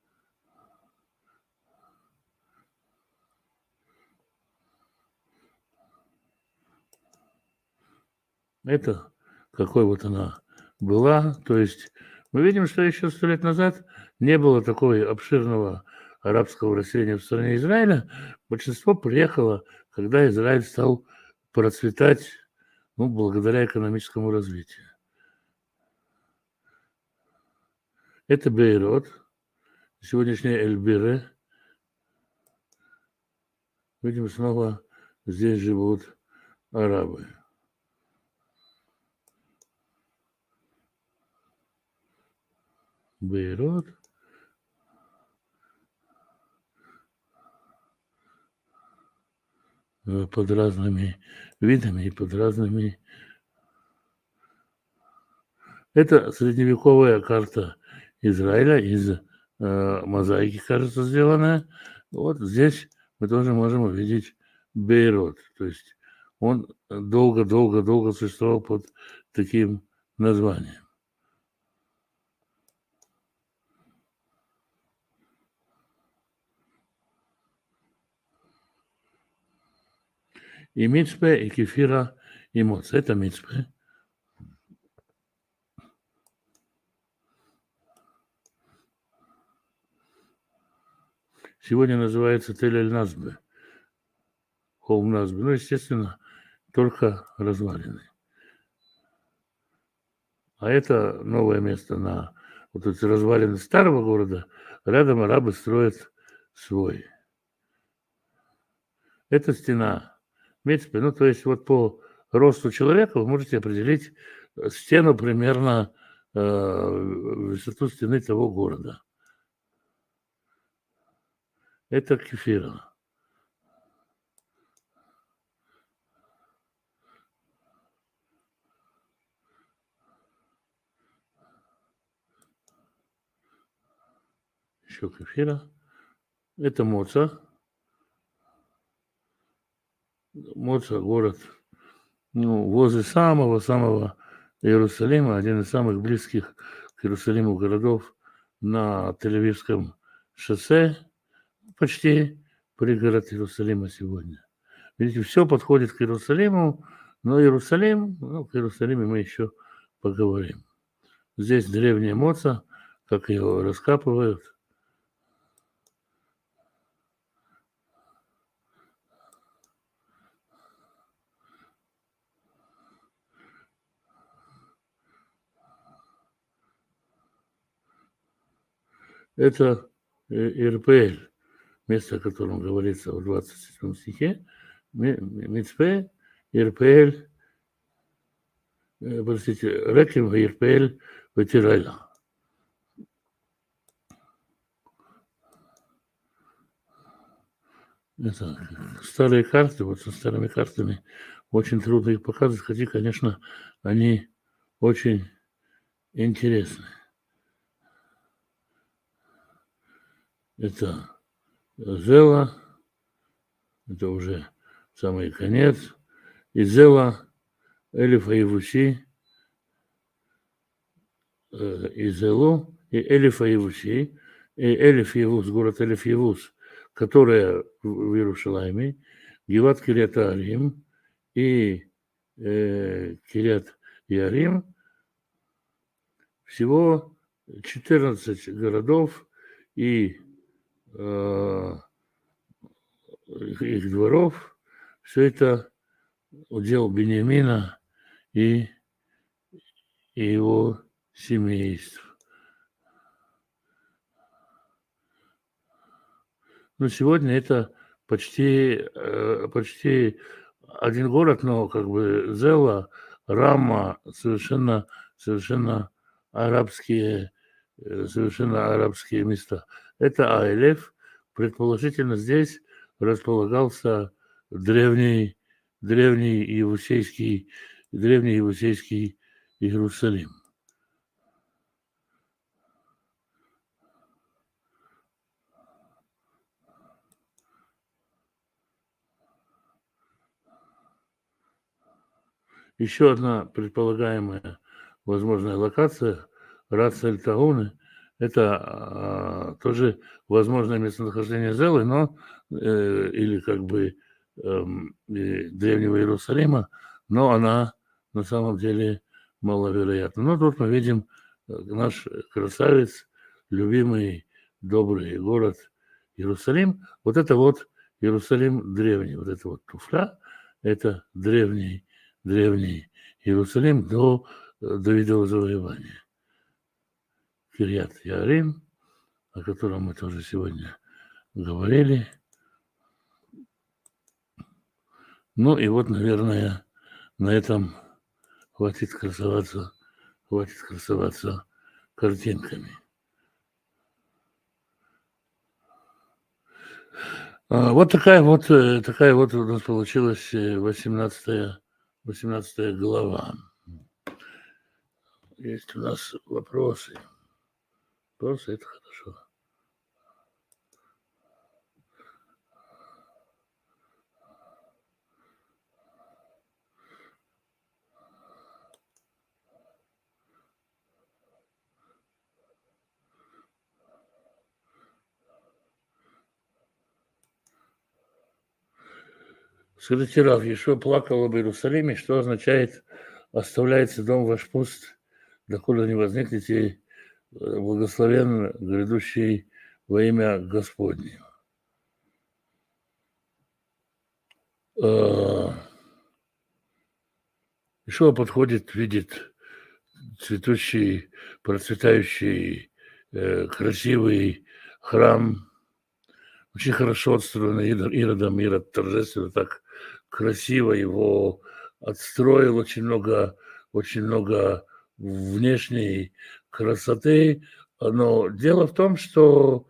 Это какой вот она была. То есть мы видим, что еще 100 лет назад не было такого обширного арабского расселения в стране Израиля. Большинство приехало, когда Израиль стал процветать, ну, благодаря экономическому развитию. Это Бейрот, сегодняшняя Эль-Бире. Видим, снова здесь живут арабы. Бейрот. Под разными видами и под разными. Это средневековая карта Израиля из мозаики, кажется, сделанная. Вот здесь мы тоже можем увидеть Бейрот. То есть он долго-долго-долго существовал под таким названием. И Мицпе, и Кефира, и Моц. Это Мицпе. Сегодня называется Тель-Эль-Назбе. Холм Назбе. Ну, естественно, только развалины. А это новое место на вот эти развалины старого города. Рядом арабы строят свой. Это стена Мицпе. Ну, то есть вот по росту человека вы можете определить стену примерно высоту стены того города. Это Кефира. Еще Кефира. Это Моца. Моца город, ну, возле самого-самого Иерусалима, один из самых близких к Иерусалиму городов на Тель-Авивском шоссе, почти пригород Иерусалима сегодня. Видите, все подходит к Иерусалиму, но Иерусалим, ну, к Иерусалиму мы еще поговорим. Здесь древняя Моца, как ее раскапывают. Это Ирпель, место, о котором говорится в 27 стихе. Мицпе, Ирпель, простите, Рекем, Ирпель, Ветирайла. Это старые карты, вот со старыми картами очень трудно их показывать, хотя, конечно, они очень интересны. это Зела, это уже самый конец, и Зела, Элиф Аевуси, и Зелу, и Элиф Аевуси, и Элиф Евус, город Элиф Евус, которая в Иерушалайме, Гиват Кирят Арим и Кирят Ярим, всего 14 городов и их дворов, все это удел Беньямина и его семейств. Но сегодня это почти один город, но как бы Зела, Рама, совершенно арабские места. Это Айлев. Предположительно, здесь располагался древний Иерусалим. Еще одна предполагаемая возможная локация Рацель-Тауны – это тоже возможное местонахождение Зелы, но или как бы древнего Иерусалима, но она на самом деле маловероятна. Но тут мы видим наш красавец, любимый, добрый город Иерусалим. Вот это вот Иерусалим древний, вот это вот туфля, это древний Иерусалим до Давидова завоевания. Кирьят Ярим, о котором мы тоже сегодня говорили. Ну и вот, наверное, на этом хватит красоваться картинками. Вот такая вот у нас получилась 18 глава. Есть у нас вопросы. Вопросы – это хорошо. Скажите, Рав, Иешуа плакал об Иерусалиме, что означает «оставляется дом ваш пуст, докуда не возникнете, благословен грядущий во имя Господне». Иешуа подходит, видит цветущий, процветающий, красивый храм, очень хорошо отстроенный Иродом. Ирод торжественно так красиво его отстроил, очень много внешней красоты. Но дело в том, что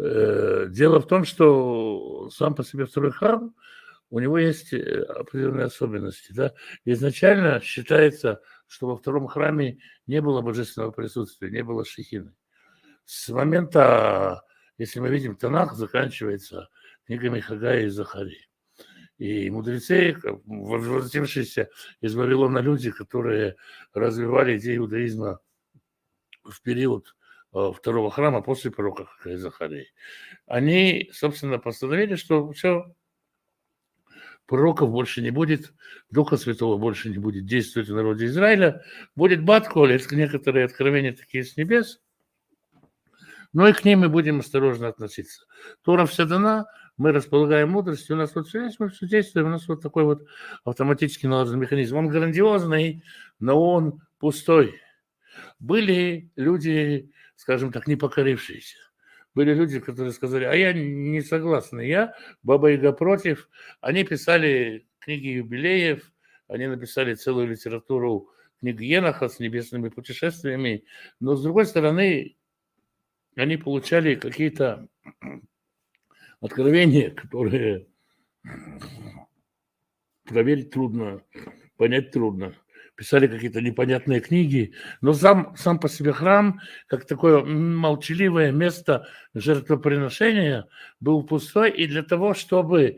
сам по себе второй храм, у него есть определенные особенности. Да? Изначально считается, что во втором храме не было божественного присутствия, не было шехины. С момента, если мы видим, Танах заканчивается книгами Хагая и Захарии. И мудрецы, возвратившиеся из Вавилона люди, которые развивали идею иудаизма в период второго храма после пророка Хагая и Захарии, они, собственно, постановили, что все, пророков больше не будет, Духа Святого больше не будет действовать в народе Израиля, будет Бат-Коль, некоторые откровения такие с небес, но и к ним мы будем осторожно относиться. Тора вся дана, мы располагаем мудростью, у нас вот все есть, мы все действуем, у нас вот такой вот автоматически налаженный механизм. Он грандиозный, но он пустой. Были люди, скажем так, не покорившиеся. Были люди, которые сказали, а я не согласен, я, Баба Яга против. Они писали книги юбилеев, они написали целую литературу книг Еноха с небесными путешествиями, но с другой стороны, они получали какие-то откровения, которые проверить трудно, понять трудно. писали какие-то непонятные книги, но сам по себе храм, как такое молчаливое место жертвоприношения, был пустой, и для того, чтобы,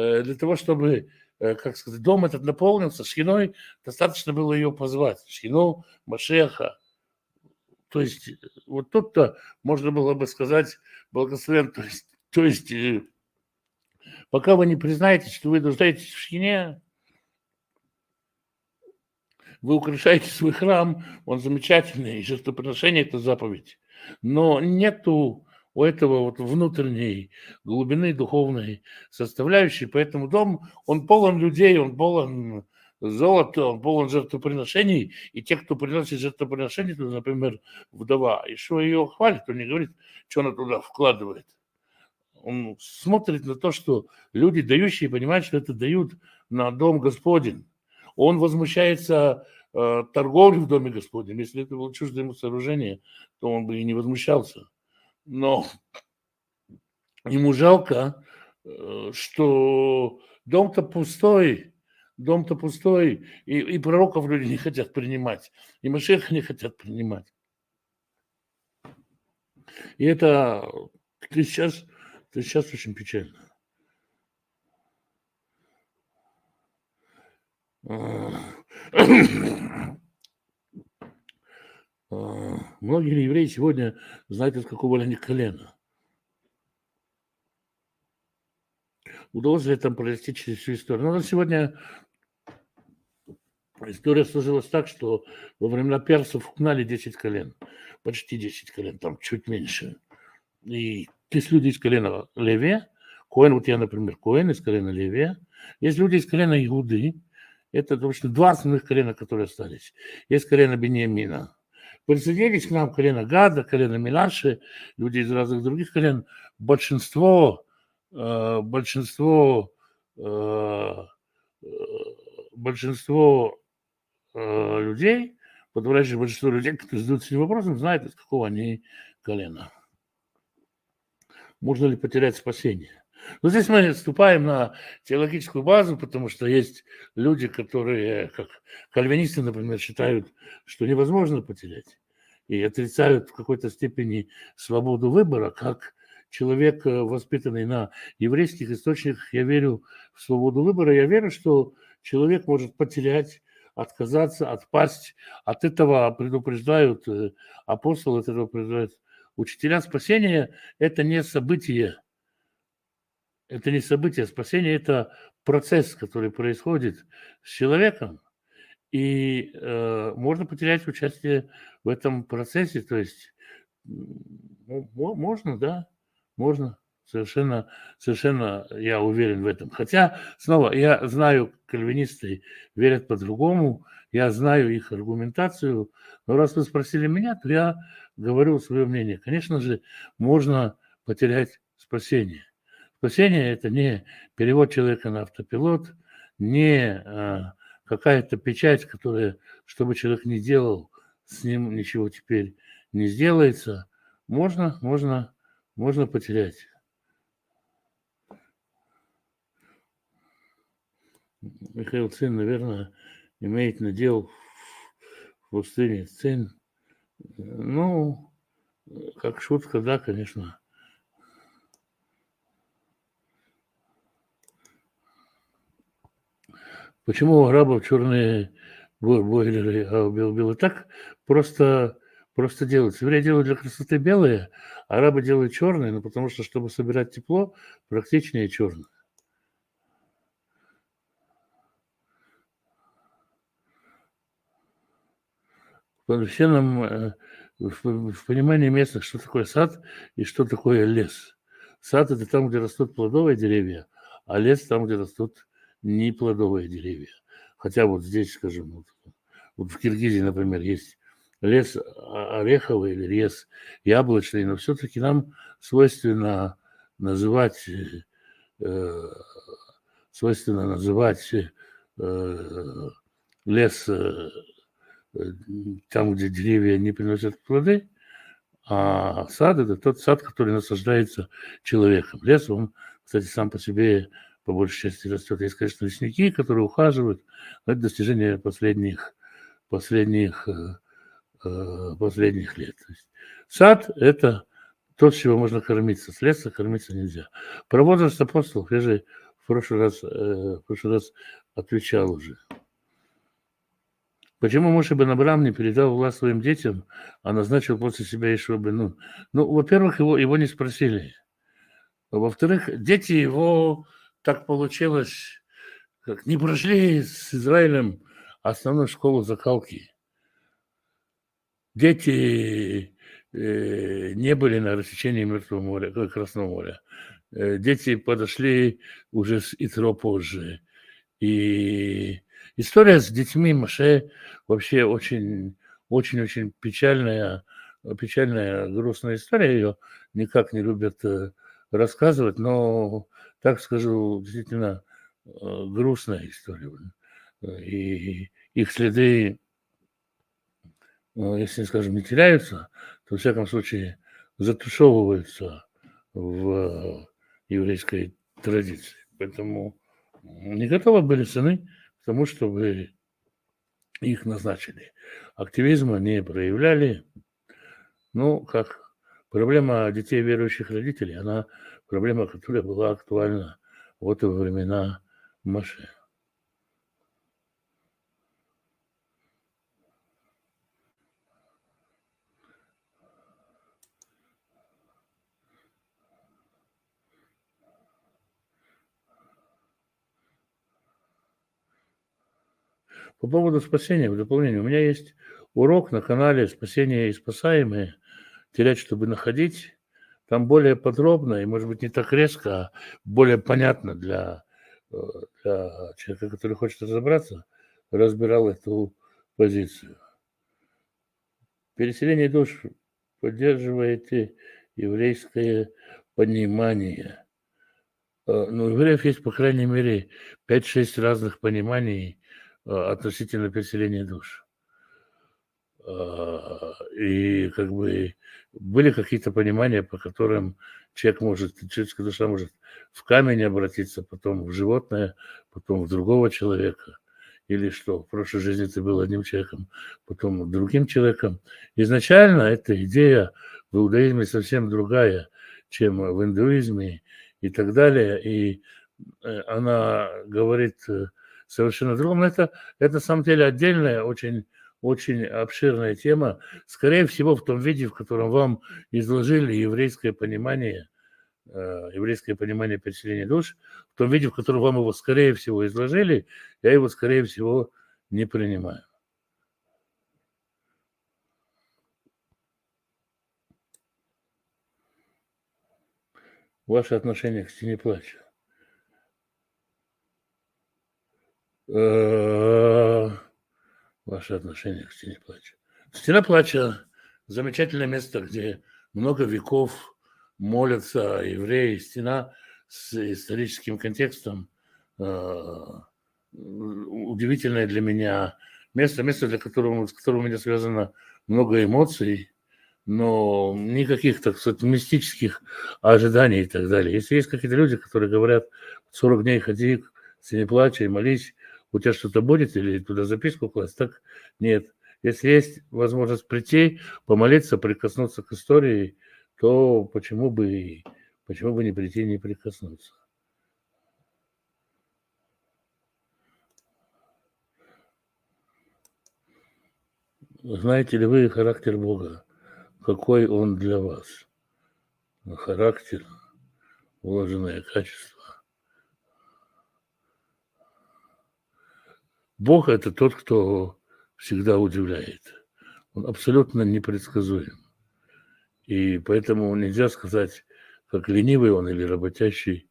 как сказать, дом этот наполнился Шхиной, достаточно было ее позвать, Шхину, Машеха. То есть вот тут-то можно было бы сказать благословен, то есть пока вы не признаете, что вы нуждаетесь в Шхине, вы украшаете свой храм, он замечательный, и жертвоприношение – это заповедь. Но нету у этого вот внутренней глубины духовной составляющей, поэтому дом, он полон людей, он полон золота, он полон жертвоприношений, и те, кто приносит жертвоприношения, то, например, вдова, и что ее хвалит, он не говорит, что она туда вкладывает. Он смотрит на то, что люди, дающие, понимают, что это дают на дом Господень. Он возмущается торговлей в доме Господнем. Если это было чуждо ему сооружение, то он бы и не возмущался. Но ему жалко, что дом-то пустой, и пророков люди не хотят принимать, и Машеха не хотят принимать. И это сейчас очень печально. Многие евреи сегодня знают, от какого они колена. Удалось ли там пройти через всю историю? Но сегодня история сложилась так, что во времена персов угнали 10 колен. Почти 10 колен, там чуть меньше. И есть люди из колена Левия. Коэн, вот я, например, Коэн из колена Левия. Есть люди из колена Иуды. Это точно два основных колена, которые остались. Есть колено Беньямина. Присоединились к нам колено Гада, колено Минаши, люди из разных других колен. Большинство людей, подавляющее большинство людей, которые задаются этим вопросом, знают, из какого они колена. Можно ли потерять спасение? Но здесь мы вступаем на теологическую базу, потому что есть люди, которые, как кальвинисты, например, считают, что невозможно потерять, и отрицают в какой-то степени свободу выбора. Как человек, воспитанный на еврейских источниках, я верю в свободу выбора, я верю, что человек может потерять, отказаться, отпасть. От этого предупреждают апостолы, от этого предупреждают учителя. Спасения – это не событие. Это не событие спасения, это процесс, который происходит с человеком, и можно потерять участие в этом процессе, то есть можно, да, можно, совершенно я уверен в этом. Хотя, снова, я знаю, кальвинисты верят по-другому, я знаю их аргументацию, но раз вы спросили меня, то я говорю свое мнение. Конечно же, можно потерять спасение. Спасение – это не перевод человека на автопилот, не какая-то печать, которая, что бы человек ни делал, с ним ничего теперь не сделается. Можно потерять. Михаил Цин, наверное, имеет надел в пустыне. Цин, ну, как шутка, да, конечно. Почему у арабов черные бойлеры, а у белых? Так просто делается. Евреи делают для красоты белые, а арабы делают черные, ну, потому что, чтобы собирать тепло, практичнее черных. В понимании местных, что такое сад и что такое лес. Сад – это там, где растут плодовые деревья, а лес – там, где растут неплодовые деревья. Хотя вот здесь, скажем, вот в Киргизии, например, есть лес ореховый или лес яблочный, но все-таки нам свойственно называть лес там, где деревья не приносят плоды, а сад – это тот сад, который насаждается человеком. Лес, он, кстати, сам по себе по большей части растет. Есть, конечно, лесники, которые ухаживают, но это достижение последних последних, последних лет. То есть сад – это то, с чего можно кормиться. С леса кормиться нельзя. Про возраст апостолов я же в прошлый раз отвечал уже. Почему Моше бен Авраам не передал власть своим детям, а назначил после себя Ишуа бен Нун? Ну, во-первых, его не спросили. А во-вторых, дети его, так получилось, как не прошли с Израилем основную школу закалки. Дети не были на рассечении Мертвого моря, Красного моря. Дети подошли уже с Итро позже. И история с детьми Моше вообще очень печальная, грустная история. Ее никак не любят рассказывать, но, так скажу, действительно грустная история. И их следы, если, скажем, не теряются, то, во всяком случае, затушевываются в еврейской традиции. Поэтому не готовы были сыны к тому, чтобы их назначили. Активизма не проявляли. Ну, как проблема детей верующих родителей, она проблема, которая была актуальна вот и во времена Моше. По поводу спасения, в дополнение, у меня есть урок на канале «Спасение и спасаемые». Терять, чтобы находить. Там более подробно и, может быть, не так резко, а более понятно для человека, который хочет разобраться, разбирал эту позицию. Переселение душ поддерживаете еврейское понимание. Ну, у евреев есть, по крайней мере, 5-6 разных пониманий относительно переселения душ. И как бы были какие-то понимания, по которым человеческая душа может в камень обратиться, потом в животное, потом в другого человека. Или что, в прошлой жизни ты был одним человеком, потом другим человеком. Изначально эта идея в иудаизме совсем другая, чем в индуизме и так далее. И она говорит совершенно другом. Это на самом деле отдельная, очень обширная тема. Скорее всего, в том виде, в котором вам изложили еврейское понимание переселения душ, в том виде, в котором вам его, скорее всего, изложили, я его, скорее всего, не принимаю. Ваше отношение к стене плача. Ваше отношение к стене плача. Стена плача – замечательное место, где много веков молятся евреи. Стена с историческим контекстом удивительное для меня место, с которым у меня связано много эмоций, но никаких, так сказать, мистических ожиданий и так далее. Если есть какие-то люди, которые говорят, 40 дней ходи к стене плача и молись, у тебя что-то будет, или туда записку класть, так нет. Если есть возможность прийти, помолиться, прикоснуться к истории, то почему бы не прийти и не прикоснуться? Знаете ли вы характер Бога? Какой он для вас? Характер, вложенное качество. Бог – это тот, кто всегда удивляет. Он абсолютно непредсказуем. И поэтому нельзя сказать, как ленивый он или работящий.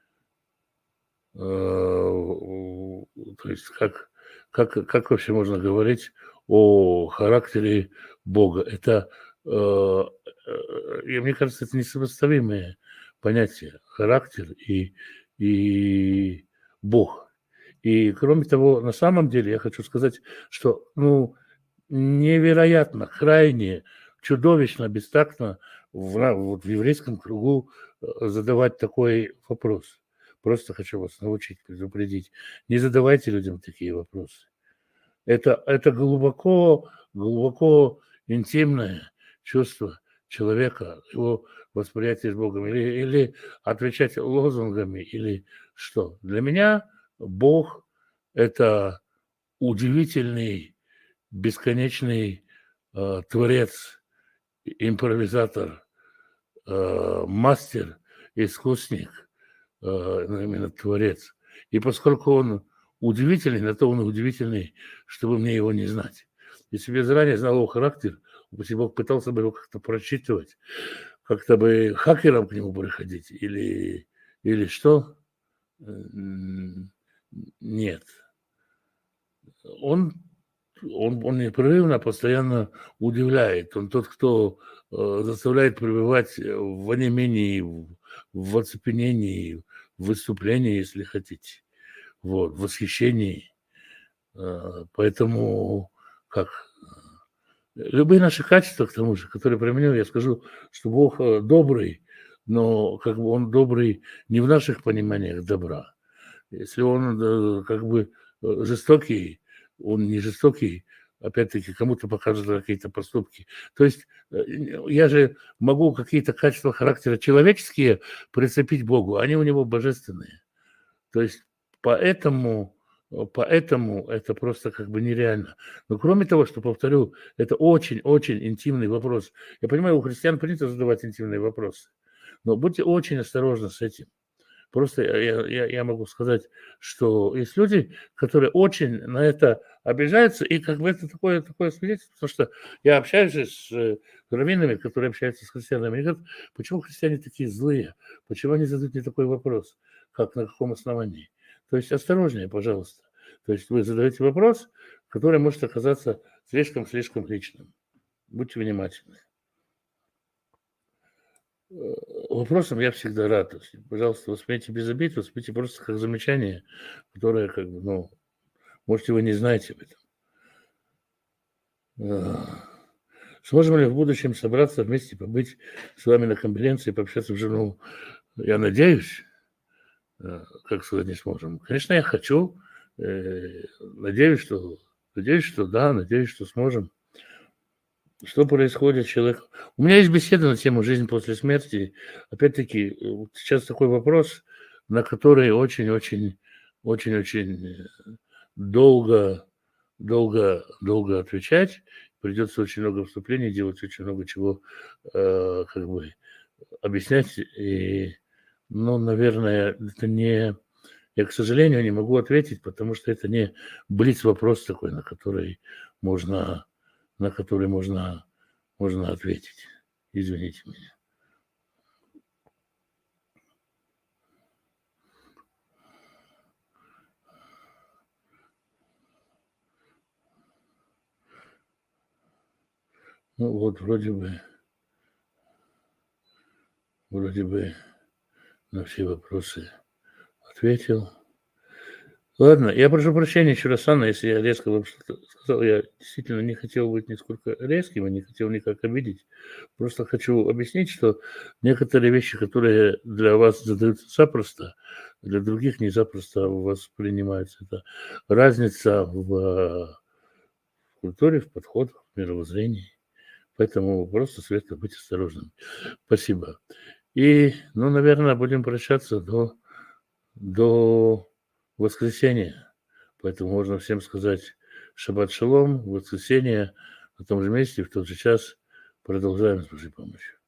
То есть как вообще можно говорить о характере Бога? Это, мне кажется, это несопоставимые понятия. Характер и Бог. И кроме того, на самом деле я хочу сказать, что невероятно, крайне, чудовищно, бестактно вот в еврейском кругу задавать такой вопрос. Просто хочу вас научить, предупредить. Не задавайте людям такие вопросы. Это глубоко, глубоко интимное чувство человека, его восприятие с Богом. Или отвечать лозунгами, или что. Для меня Бог – это удивительный, бесконечный творец, импровизатор, мастер, искусник, именно творец. И поскольку он удивительный, на то он удивительный, чтобы мне его не знать. Если бы я заранее знал его характер, если бы пытался бы его как-то прочитывать, как-то бы хакером к нему приходить или что? Нет. Он он непрерывно, постоянно удивляет. Он тот, кто заставляет пребывать в онемении, в оцепенении, в выступлении, если хотите, вот, в восхищении. Поэтому как любые наши качества, к тому же, которые применяю, я скажу, что Бог добрый, но как бы он добрый не в наших пониманиях добра. Если он как бы жестокий, он не жестокий, опять-таки, кому-то покажет какие-то поступки. То есть я же могу какие-то качества характера человеческие прицепить Богу, они у него божественные. То есть поэтому, поэтому это просто как бы нереально. Но кроме того, что, повторю, это очень-очень интимный вопрос. Я понимаю, у христиан принято задавать интимные вопросы, но будьте очень осторожны с этим. Просто я могу сказать, что есть люди, которые очень на это обижаются, и как бы это такое свидетельство, потому что я общаюсь же с раввинами, которые общаются с христианами, и говорят, почему христиане такие злые, почему они задают мне такой вопрос, как на каком основании. То есть осторожнее, пожалуйста. То есть вы задаете вопрос, который может оказаться слишком-слишком личным. Будьте внимательны. Вопросам я всегда рад. То есть, пожалуйста, воспримите без обид, воспримите просто как замечание, которое, как бы, ну, может, вы не знаете об этом. Сможем ли в будущем собраться вместе, побыть с вами на конференции, пообщаться в журнал? Я надеюсь, как сказать, не сможем. Конечно, я хочу. Надеюсь, что да, надеюсь, что сможем. Что происходит с человеком? У меня есть беседа на тему «Жизнь после смерти». Опять-таки, вот сейчас такой вопрос, на который очень-очень долго отвечать. Придется очень много вступлений делать, очень много чего как бы объяснять. И, ну, наверное, это не... Я, к сожалению, не могу ответить, потому что это не блиц-вопрос такой, можно на который можно ответить. Извините меня. Ну вот, вроде бы на все вопросы ответил. Ладно, я прошу прощения еще раз, Анна, если я резко вам что-то сказал. Я действительно не хотел быть нисколько резким и не хотел никак обидеть. Просто хочу объяснить, что некоторые вещи, которые для вас задаются запросто, для других не запросто воспринимаются. Это разница в культуре, в подходах, в мировоззрении. Поэтому просто советую быть осторожным. Спасибо. И, ну, наверное, будем прощаться до воскресенья. Поэтому можно всем сказать шаббат шалом, в воскресенье, на том же месте, в тот же час. Продолжаем с Божьей помощью.